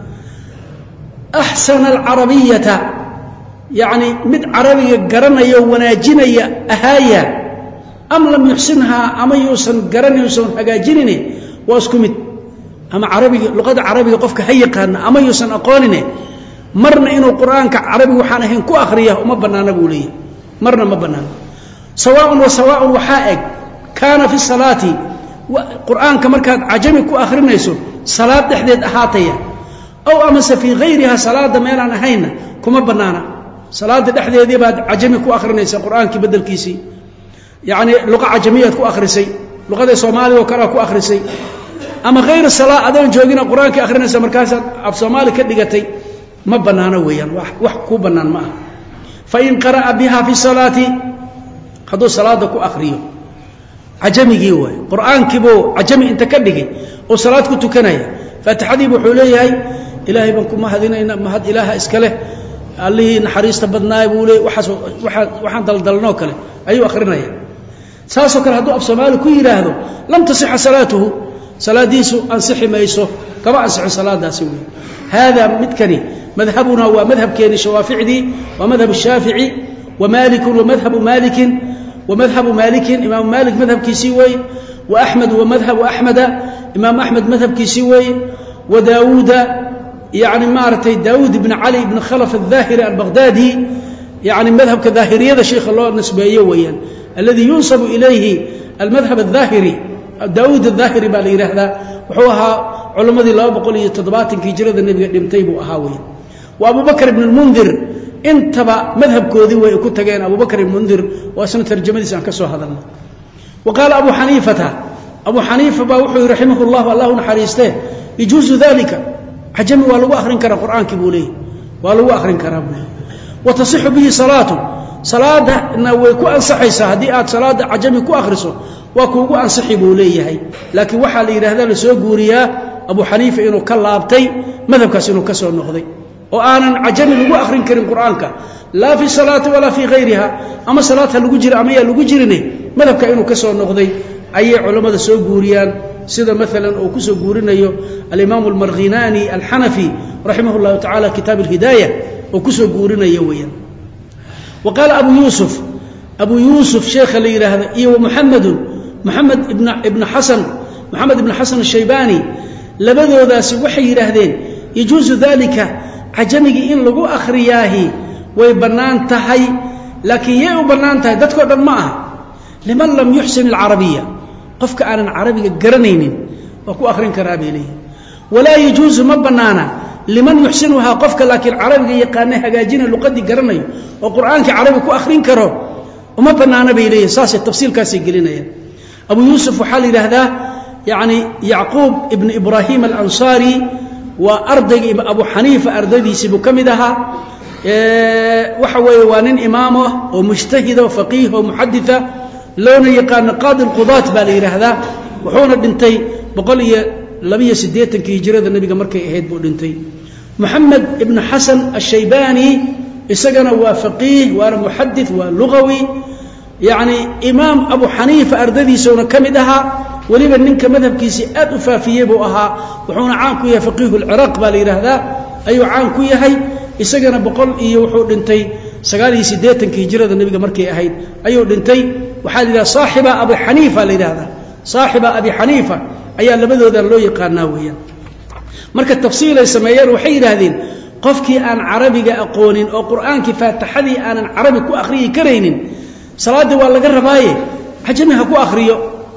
أحسن العربية يعني مد عربي قرنا وناجنا أهايا أم لم يحسنها أما يوسن قرنا يوسن هجاجنني واسكمت أما عربي لغة عربي قفك هيقان أما يوسن أقولني marna inuu quraanka carabi waxaan ahayn ku akhriyo uma banaana buu leeyahay marna ma banaana sawaan waxa kana fi salati quraanka markaad ajami ku akhrinayso salaad dhexdeed ahaataya aw amasa fi ghayriha salaada meelan ahayna kuma banaana salaada dhexdeedii baad ajami ku akhrinaysa quraanki badalkiisi yaani luqa ajamiyad ku akhrisay luqada Soomaaliga oo kala ku akhrisay ama ghayr salaad adoon joogina quraanka akhrinaysa markaas af Soomaali ka dhigatay ما بنانا ويان وحكو بنان ما فإن قرأ بها في صلاة خذوا صلاة كو أخريه عجمي جيوه قرآن كبو عجمي انت كدقي وصلاة كنت كنايا فاتحدي بحوليه إلهي بنكم ما هذين ما هاد إله إسكاله اللي نحريس تبدناه بولي وحن دلدلناك له أيوة أخرنا يا ساسو كان هدو أبسمال كوي هذا لم تصح صلاته صلاة ديسو أنصحي ما يسو كما أنصح صلاة داسوي هذا متكني مذهبنا ومذهب كين الشوافعي ومذهب الشافعي ومالك ومذهب مالك إمام مالك مذهب كيسيوي وأحمد ومذهب أحمد إمام أحمد مذهب كيسيوي وداود يعني مارتي داود بن علي بن خلف الظاهري البغدادي يعني مذهب كظاهري هذا شيخ الله النسبية ويان الذي ينسب إليه المذهب الظاهري داود الظاهري بالي هذا وحوها علماء الله بقول يتضباط في جرد النبي دمتي بو اهاوي وابو بكر بن المنذر انتبه مذهب كودي way ku tageen ابو بكر المنذر واسن ترجمadiisa aan ka soo hadalna وقال ابو حنيفه با wuxuu رحمه الله الله نحريسته يجوز ذلك حجم waa lagu akhrin kara quraanki buu leeyahay waa lagu akhrin kara وتصح به صلاته صلاه way ku ansaxaysaa hadii aad salaada ajami ku akhriso waa kuugu ansaxi buu leeyahay laakiin waxa la yiraahdaa la soo guuriyaa Abu Hanifa inuu ka laabtay madhabkaas inuu ka soo noqday oo aanan ajami lagu akhrin karin quraanka la fi salati wala fi ghayriha ama salaata lagu jira ama ya lagu jirine madhabka inuu ka soo noqday ayay culimada soo guuriyaan sida maalan uu ku soo guurinayo al-Imam al-Marghinani al-Hanafi rahimahullahu ta'ala kitab al-Hidayah uu ku soo guurinayo weeyaan وقال أبو يوسف شيخ اللي يراهد إيه محمد ابن حسن الشيباني لبدو ذا سوحي يراهدين يجوز ذلك عجمي إن لغو أخرياهي ويبنان تهي لكن يأو بنان تهي دتكو دم معها لمن لم يحسن العربية قفك أنا العربية قرنين وكو أخرين كرابي لي ولا يجوز مبنانا لمن يحسنها قفك لكن العربية يقانيها جاجين لقد قرنين وقرآنك عربي كو أخرين كرو وما بنانا بيليه ساس التفصيل كاسي قلنا أبو يوسف وحالي هذا يعني يعقوب ابن إبراهيم الأنصاري وأرضي أبو حنيفة أرضي سيبو كمدها وحوي وانين إمامه ومجتهد وفقيه ومحدثة لون يقان قاضي القضاة بالي هذا وحونا بنتي بقولي لبي سديتن كي هجرة النبي مركي إهيد بنتي محمد ابن حسن الشيباني إسجنا وفقيه وأنا محدث ولغوي يعني إمام أبو حنيفة أرددي سونا كمدها ولما ننك مذهب كيسي أدفا في يبوها وحونا عانكو يا فقيه العراق بالي هذا أيو عانكو يا هي إسجنا بقول إيه وحود دنتي سجالي سديتن كي هجرة النبي مركي أهيد أيو دنتي وحال إذا صاحب أبي حنيفة لهذا صاحب أبي حنيفة أي اللي بدو ذا اللو يقارناويا مركز التفصيل يسميان وحيد هذين قفكي أن عربي أقونين أو قرآن فاتحدي أن عربي كو أخري كرينين صلاة ولا قرباية حجمها كو أخريو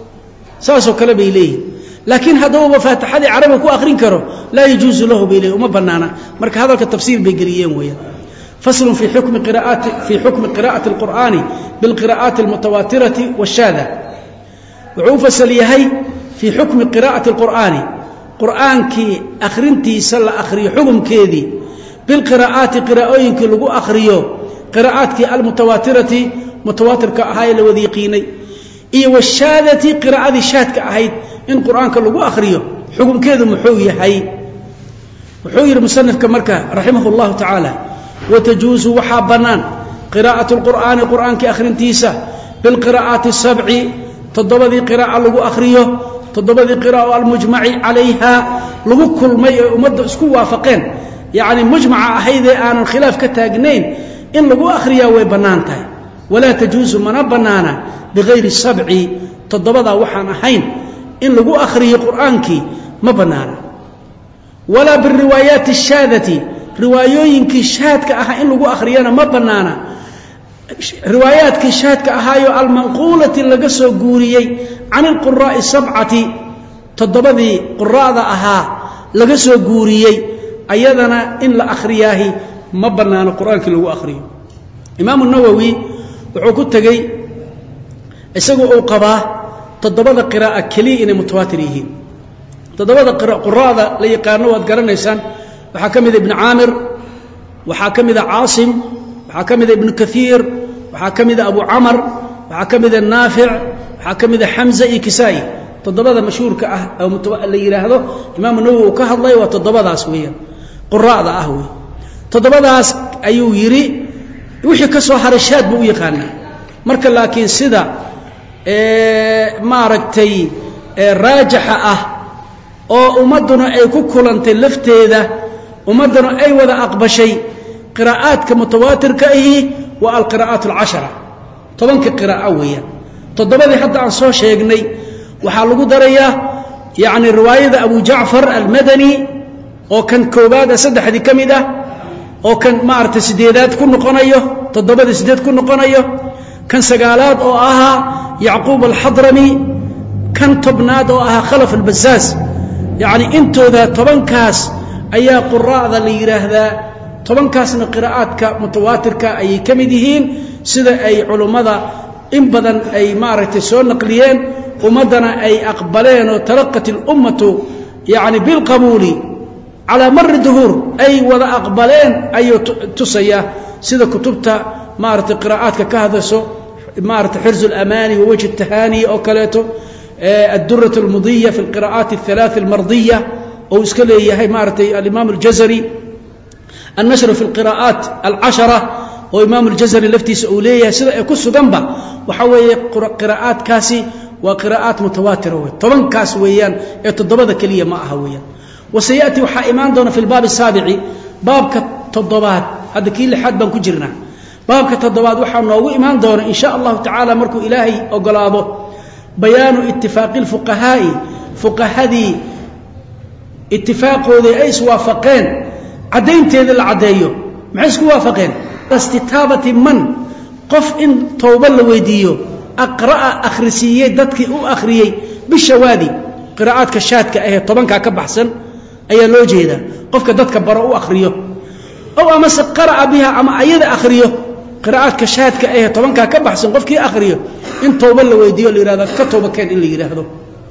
ساسو كلام إليه لكن هذا هو فاتحدي عربي كو أخرين كرو لا يجوز له بإليه وما بنانا مركز هذا التفصيل بقريين ويا فصل في حكم قراءة القرآن بالقراءات المتواترة والشاذة وعوف سليهي في حكم قراءة القرآن قرآنك أخرنتي سلا أخري حكم كذي بالقراءات قراءوينك لغو أخريو قراءاتك المتواترة متواتر كأهاي الوذيقيني إيه والشاذة قراءة الشاذ كأهاي إن قرآنك لغو أخريو حكم كذي محوية هاي محوية المصنف كمركة رحمه الله تعالى وتجوز وحابنان قراءة القرآن قرآنك أخرنتيسة بالقراءات السبع تضبذي قراءة لغو أخريو تضبذي قراءة المجمع عليها لغو كل ما يمد اسكو وافقين يعني مجمع هيدا آن الخلاف كتاقنين إن لغو أخريا ويبنانتها ولا تجوز من بنانا بغير السبع تضبذا وحانا حين إن لغو أخريا قرآنك ما بنانا ولا بالروايات الشاذة روايوينك شادك أها إن لغو أخريانا ما بنانا روايات كشادك أهايو المنقولة لقصو قوريي عن القراء السبعة تضبذي قراء أها لقصو قوريي أيضنا إن لأخرياه مبنانا القرآن كله أخريه إمام النووي وعقود تقي إساقوا أوقباه تضبذ قراءة كلي إن متواتريهين تضبذ قراء ليقانوا وذكرنا إنسان وحكم ابن عامر وحكم عاصم وحكم ابن كثير وحكم أبو عمر وحكم النافع وحكم حمزة كسائي تضبذ مشهور أو اللي يراهده إمام النووي وكهد الله وتضبذ أسويا قراء ذا أهوي تضبذ أيو يري وحي كسو حرشاد بو يقانا مركا لكن سيدا ما ركتي راجحة أو أمدنا أي كوكولانتي لفتي ذا أمدنا أي وذا أقبشي قراءات كمتواتر كأيه والقراءات العشرة طبعا كقراءة ويا تضبذي حتى عن صوش يقني وحالقو دريا يعني رواية أبو جعفر المدني أو كان كوبادة سدح دي كمدة أو كان مارت سديدات كل قنية تضبذي سديد كل قنية كان سقالات أو آها يعقوب الحضرمي كان طبناد أو آها خلف البزاز يعني انتو ذا طبعا كاس أيا قراء ذا اللي يراه ذا طبعا كاسنا قراءات متواتر أي كمدهين سيدا أي علماء إن بدن أي مارت سون نقليين ومدنا أي أقبلين وتلقت الأمة يعني بالقبول على مر الدهور أي وذا أقبلين أي تصيا سيدا كتبتا مارت قراءات كهذا سو مارت حرز الأماني ووجه التهاني أو كلاته الدرة المضية في القراءات الثلاث المرضية أو إسكالية هي مارت الإمام الجزري النشر في القراءات العشرة وإمام الجزري لفتي سؤولية سيدا يكسو ذنبا وحوي قراءات كاسي وقراءات متواترة طبعا كاس ويان يتضبط كلية معها ويان وسيأتي وحا إيمان دون في الباب السابع باب كالتضبات هذا كي لحد بان كجرنا باب كالتضبات وحا نوو إيمان دون إن شاء الله تعالى مركو إلهي وقلاده بيان اتفاق الفقهاء فقهدي اتفاقه ذي أيس وافقين عدين تيذي العديو معيسك وافقين استتابة من قف إن توبة لويديو أقرأ أخرسيي دادكي أو أخريي بالشوادي قراءات كشاتك أيه طبعا كبحسن أي لوجه ذا قفك دادك براء أخريه أو أمس قرأ بها أما أيضا أخريه قراءات كشاتك أيه طبعا كبحسن قفك أخريه إن توبة لويديو اللي هذا كتوبة كان اللي يرهده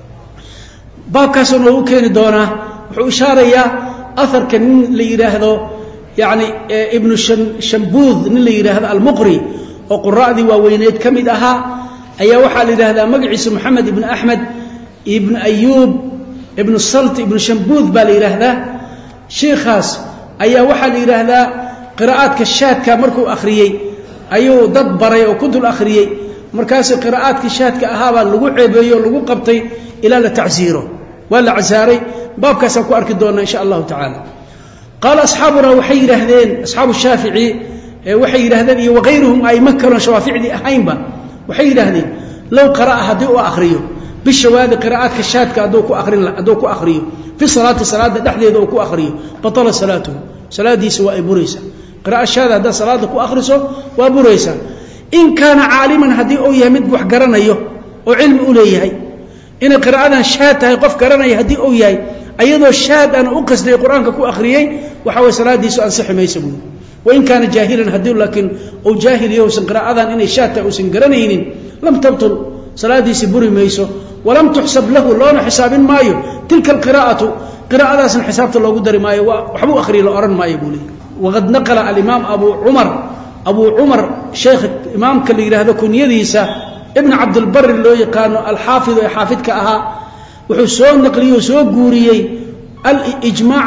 باب كاسون وهو كان دونا وحو إشارة أثر كان اللي يرهده يعني ابن شنبوذ اللي يرهده المقري وقراء ذي ووينيت كمد أها أي وحى لهذا مقعس محمد بن أحمد ابن أيوب ابن السلط ابن شنبوذ بالي لهذا شيخاس أي وحى لهذا قراءات كالشات كمركو أخريي أيو ضد بري وكد الأخريي مركاس قراءات كالشات كأهابا لغو عيبيو لغو قبطي إلى لتعزيره ولا عزاري باب كاسكو أركدونا إن شاء الله تعالى قال أصحابنا وحي لهذين أصحاب الشافعي وحي لهذين وغيرهم أي مكروا شوافع دي أحينبا وحي لهذين لو قرأ هدي وأخريه بالشواذ قراءات كالشات كأدوكو أخريه في صلاة دحدي أدوكو أخريه بطل صلاته صلاة دي سواء بريسة قراءة الشاذ هذا صلاة كو أخرسه وبريسة إن كان عالما هدي أو يمد وحقرنا يه وعلم أوليه إن قراءة الشاذ يقف قرنا يهدي أو يهي أيضا الشاذ أنا أقص لي قرآن كو أخريه وحاول صلاة دي سؤال صحي ما يسمون وإن كان جاهلا هدي لكن أو جاهل يوسن قراءة إن الشاذ أوسن قرنين لم تبطل صلاة دي سبوري ميسو ولم تحسب له لون حساب مايو تلك القراءة قراءة ذا حسابت الله قدر مايو وحبو أخري لأرن ما يقولي وقد نقل الإمام أبو عمر شيخ إمام كاللي هذا كن يديسة ابن عبد البر اللي كانوا الحافظ ويحافظ كأها وحسون نقلي وسوق قوري الإجماع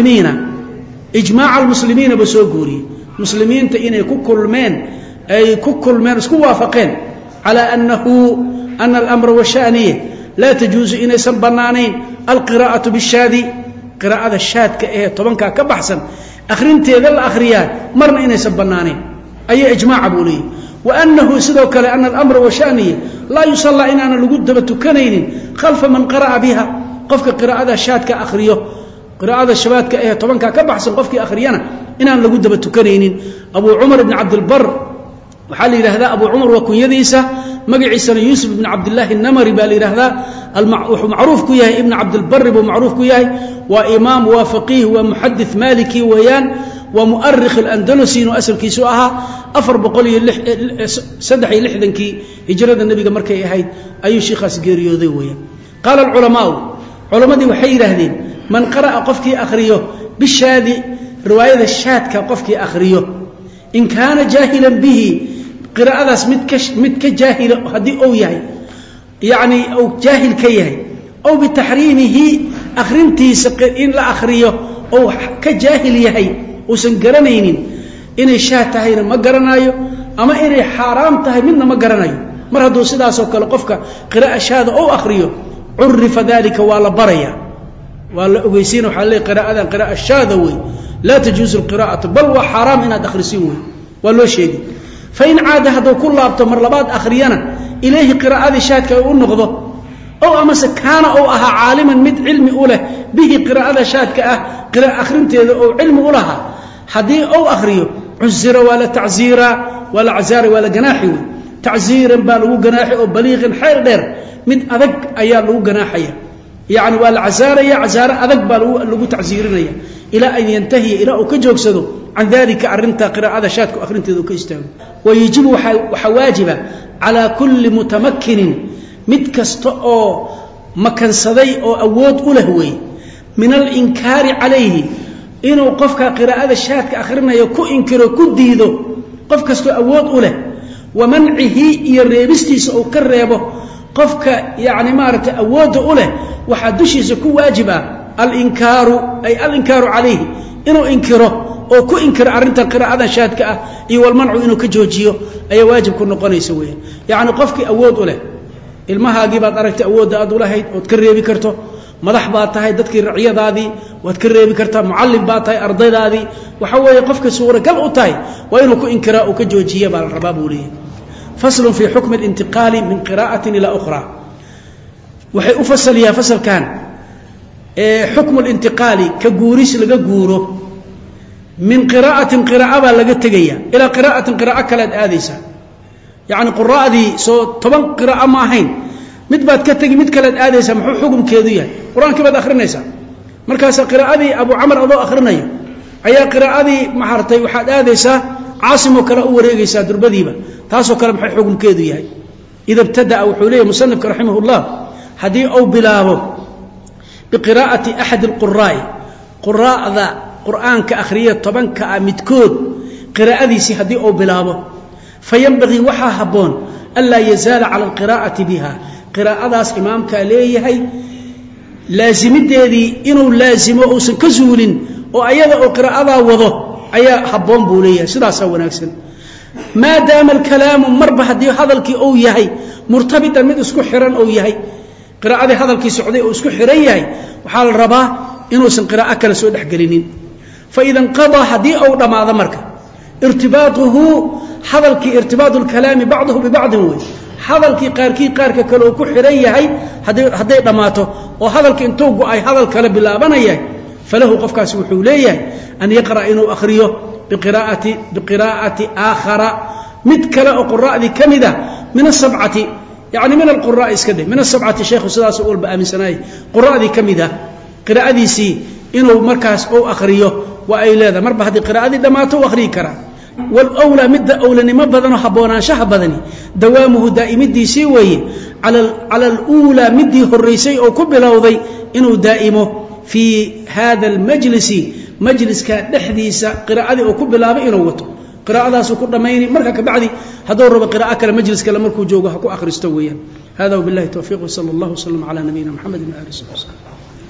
المسلمين بسوق قوري مسلمين تإني كل من اسكوا وافقين على أن الأمر والشأنية لا تجوز إن يسبنانين القراءة بالشاذي قراءة الشاذ كأيه طبعا كبحسن أخرين تيذل الأخريات مرنا إن يسبنانين أي إجماع أبولي وأنه سدوك لأن الأمر والشأنية لا يصلى إن أنا لقد بتكنين خلف من قرأ بها قفك قراءة الشاذ كأخريه قراءة الشباب كأيه طبعا كبحسن قفك أخريانا إن أنا لقد بتكنين أبو عمر بن عبد البر وحالي لهذا أبو عمر وكن يديسة مقعيسنا يوسف بن عبد الله النمري بالي لهذا معروف كياه ابن عبد البر ومعروف كياه وإمام وفقيه ومحدث مالكي ويان ومؤرخ الأندلسي وأسر كيسوها أفر بقولي سدحي لحدنكي هجرة النبي مركي هيد أي شيخ سجيريو ذي ويان قال العلماء دي وحي لهذين من قرأ قفكي أخريه بالشاذي رواية الشاذ كقفكي أخريه إن كان جاهلا به قراءة متك جاهل هدي أو يهي يعني أو جاهل كيهي أو بتحريمه أخرنتي إن لا أخريه أو كجاهل يهي وسنقرنين إن الشاه تهين ما قرنايو أما إن حرام تهي منا ما قرنايو مرهدو سدا سوك لقفك قراءة شاذ أو أخريه عرف ذلك ولا بريا ولا أقيسين وحالي قراءة الشاذوي لا تجوز القراءة بل وحرام إنها دخرسيوه ولا شيء فإن عاد هذا كل مرلبات أخرينا إليه قراءة شاتك ونغضه أو أمس كان أو أها عالما مد علم أوله به قراءة شاتك قراءة أخرنتي أو علم أولها حدي أو أخريه عزر ولا تعزير ولا عزار ولا جناحي تعزير بالو جناحي أو بليغ حير دير من أذق أيام له جناحية يعني ولا عزار يا عزار أذق بالو له تعزيرنا إلى أن ينتهي إلى أكجوك سدو عن ذلك أرنتا قراءة شاتك أخرنتي ذو كيستان ويجب وحواجب على كل متمكن متكستو مكان صدي أو أود أولهوي من الإنكار عليه إنه قفك قراءة شاتك أخرنا يكو إنكره كديدو قفك استو أود أوله ومنعه يريبستيس أو كريبه قفك يعني مارت أود أوله وحدشيس كو واجبا الإنكار أي الإنكار عليه إنه إنكره أو كو إنكر أرنت القراءة شاتك والمنع إنه كجوجيه أي واجب كن نقني سويه يعني قفك أود له ilmahaagii baad aragtay awoodda aad u lahayd ood ka reebi karto madax baad tahay dadkii raciyadaadii waad ka reebi kartaa mucallim baad tahay ardaydaadii waxa weeye qofka suuragal u tahay waa inuu ku inkiraa oo ka joojiya baa la rabaa buu leeyahay faslun fii xukmi alintiqaali min qiraa'atin ilaa ukhraa waxay u fasaliyaa fasalkan xukmu alintiqaali ka guuris laga guuro min qiraa'atin qiraa'a baa laga tegaya ilaa qiraa'atin qiraa'o kalead aadaysaa yacni quraa'dii soo 10 qiraa'o ma ahayn mid baad ka tegi mid kalead aadaysaa muxuu xukumkeedu yahay qur-aankii baad akhrinaysaa markaasaa qiraa'adii abu camar adoo akhrinayo ayaa qiraa'adii maxartay waxaad aadaysaa caasimoo kale u wareegaysaa durbadiiba taasoo kale maxay xukumkeedu yahay ida ibtada'a wuxuu leeyahy musanifka raximahullah haddii uu bilaabo biqiraa'ati axadi alquraa'i quraa'da qur'aanka akhriya 10ka ah midkood qiraa'adiisii haddii uu bilaabo fayanbagii waxaa habboon anlaa yazaala cala alqiraa'ati biha qiraa'adaas imaamkaa leeyahay laasimideedii inuu laasimo uusan ka zuulin oo ayada oo qiraa'adaa wado ayaa habboon buu leeyahay sidaasaa wanaagsan maadaama alkalaamu marba haddii hadalkii uu yahay murtabitan mid isku xiran uu yahay qiraa'adii hadalkii socday uu isku xiran yahay waxaa la rabaa inuusan qiraa'o kale soo dhexgelinin faida inqadaa haddii uu dhammaado marka irtibaatuhu hadalkii irtibaatu lkalaami bacduhu bibacdin wey hadalkii qaarkii qaarka kale uu ku xiran yahay hadday dhammaato oo hadalkii intuu go-ay hadal kale bilaabanaya falahu qofkaasi wuxuu leeyahay an yaqra'a inuu akhriyo biqiraa'ati aakhara mid kale oo quraa'dii ka mida min asabcati yani min alquraa'i iska dheh min asabcati sheekhu sidaas u walba aaminsanaayey quraa'dii ka mida qiraa'adiisii inuu markaas uu akhriyo waa ay leedahay marba haddii qiraa'adii dhammaato u akhriyi karaa wlwlaa midda owlanimo badanoo haboonaanshaha badani dawaamuhu daa'imidiisii weeye cala aluulaa midii horaysay oo ku bilowday inuu daa'imo fii hada almajlisi majliska dhexdiisa qiraa'adii uu ku bilaabay inuu wato qiraa'adaasuu ku dhammayni marka kabacdi hadduu rabo qiraa'o kale majlis kale markuu joogo ha ku akhristo weeyaan hada wbillahi towfiiq wsala allah wslam cala nabiyina mxamedi waali sahbi wslm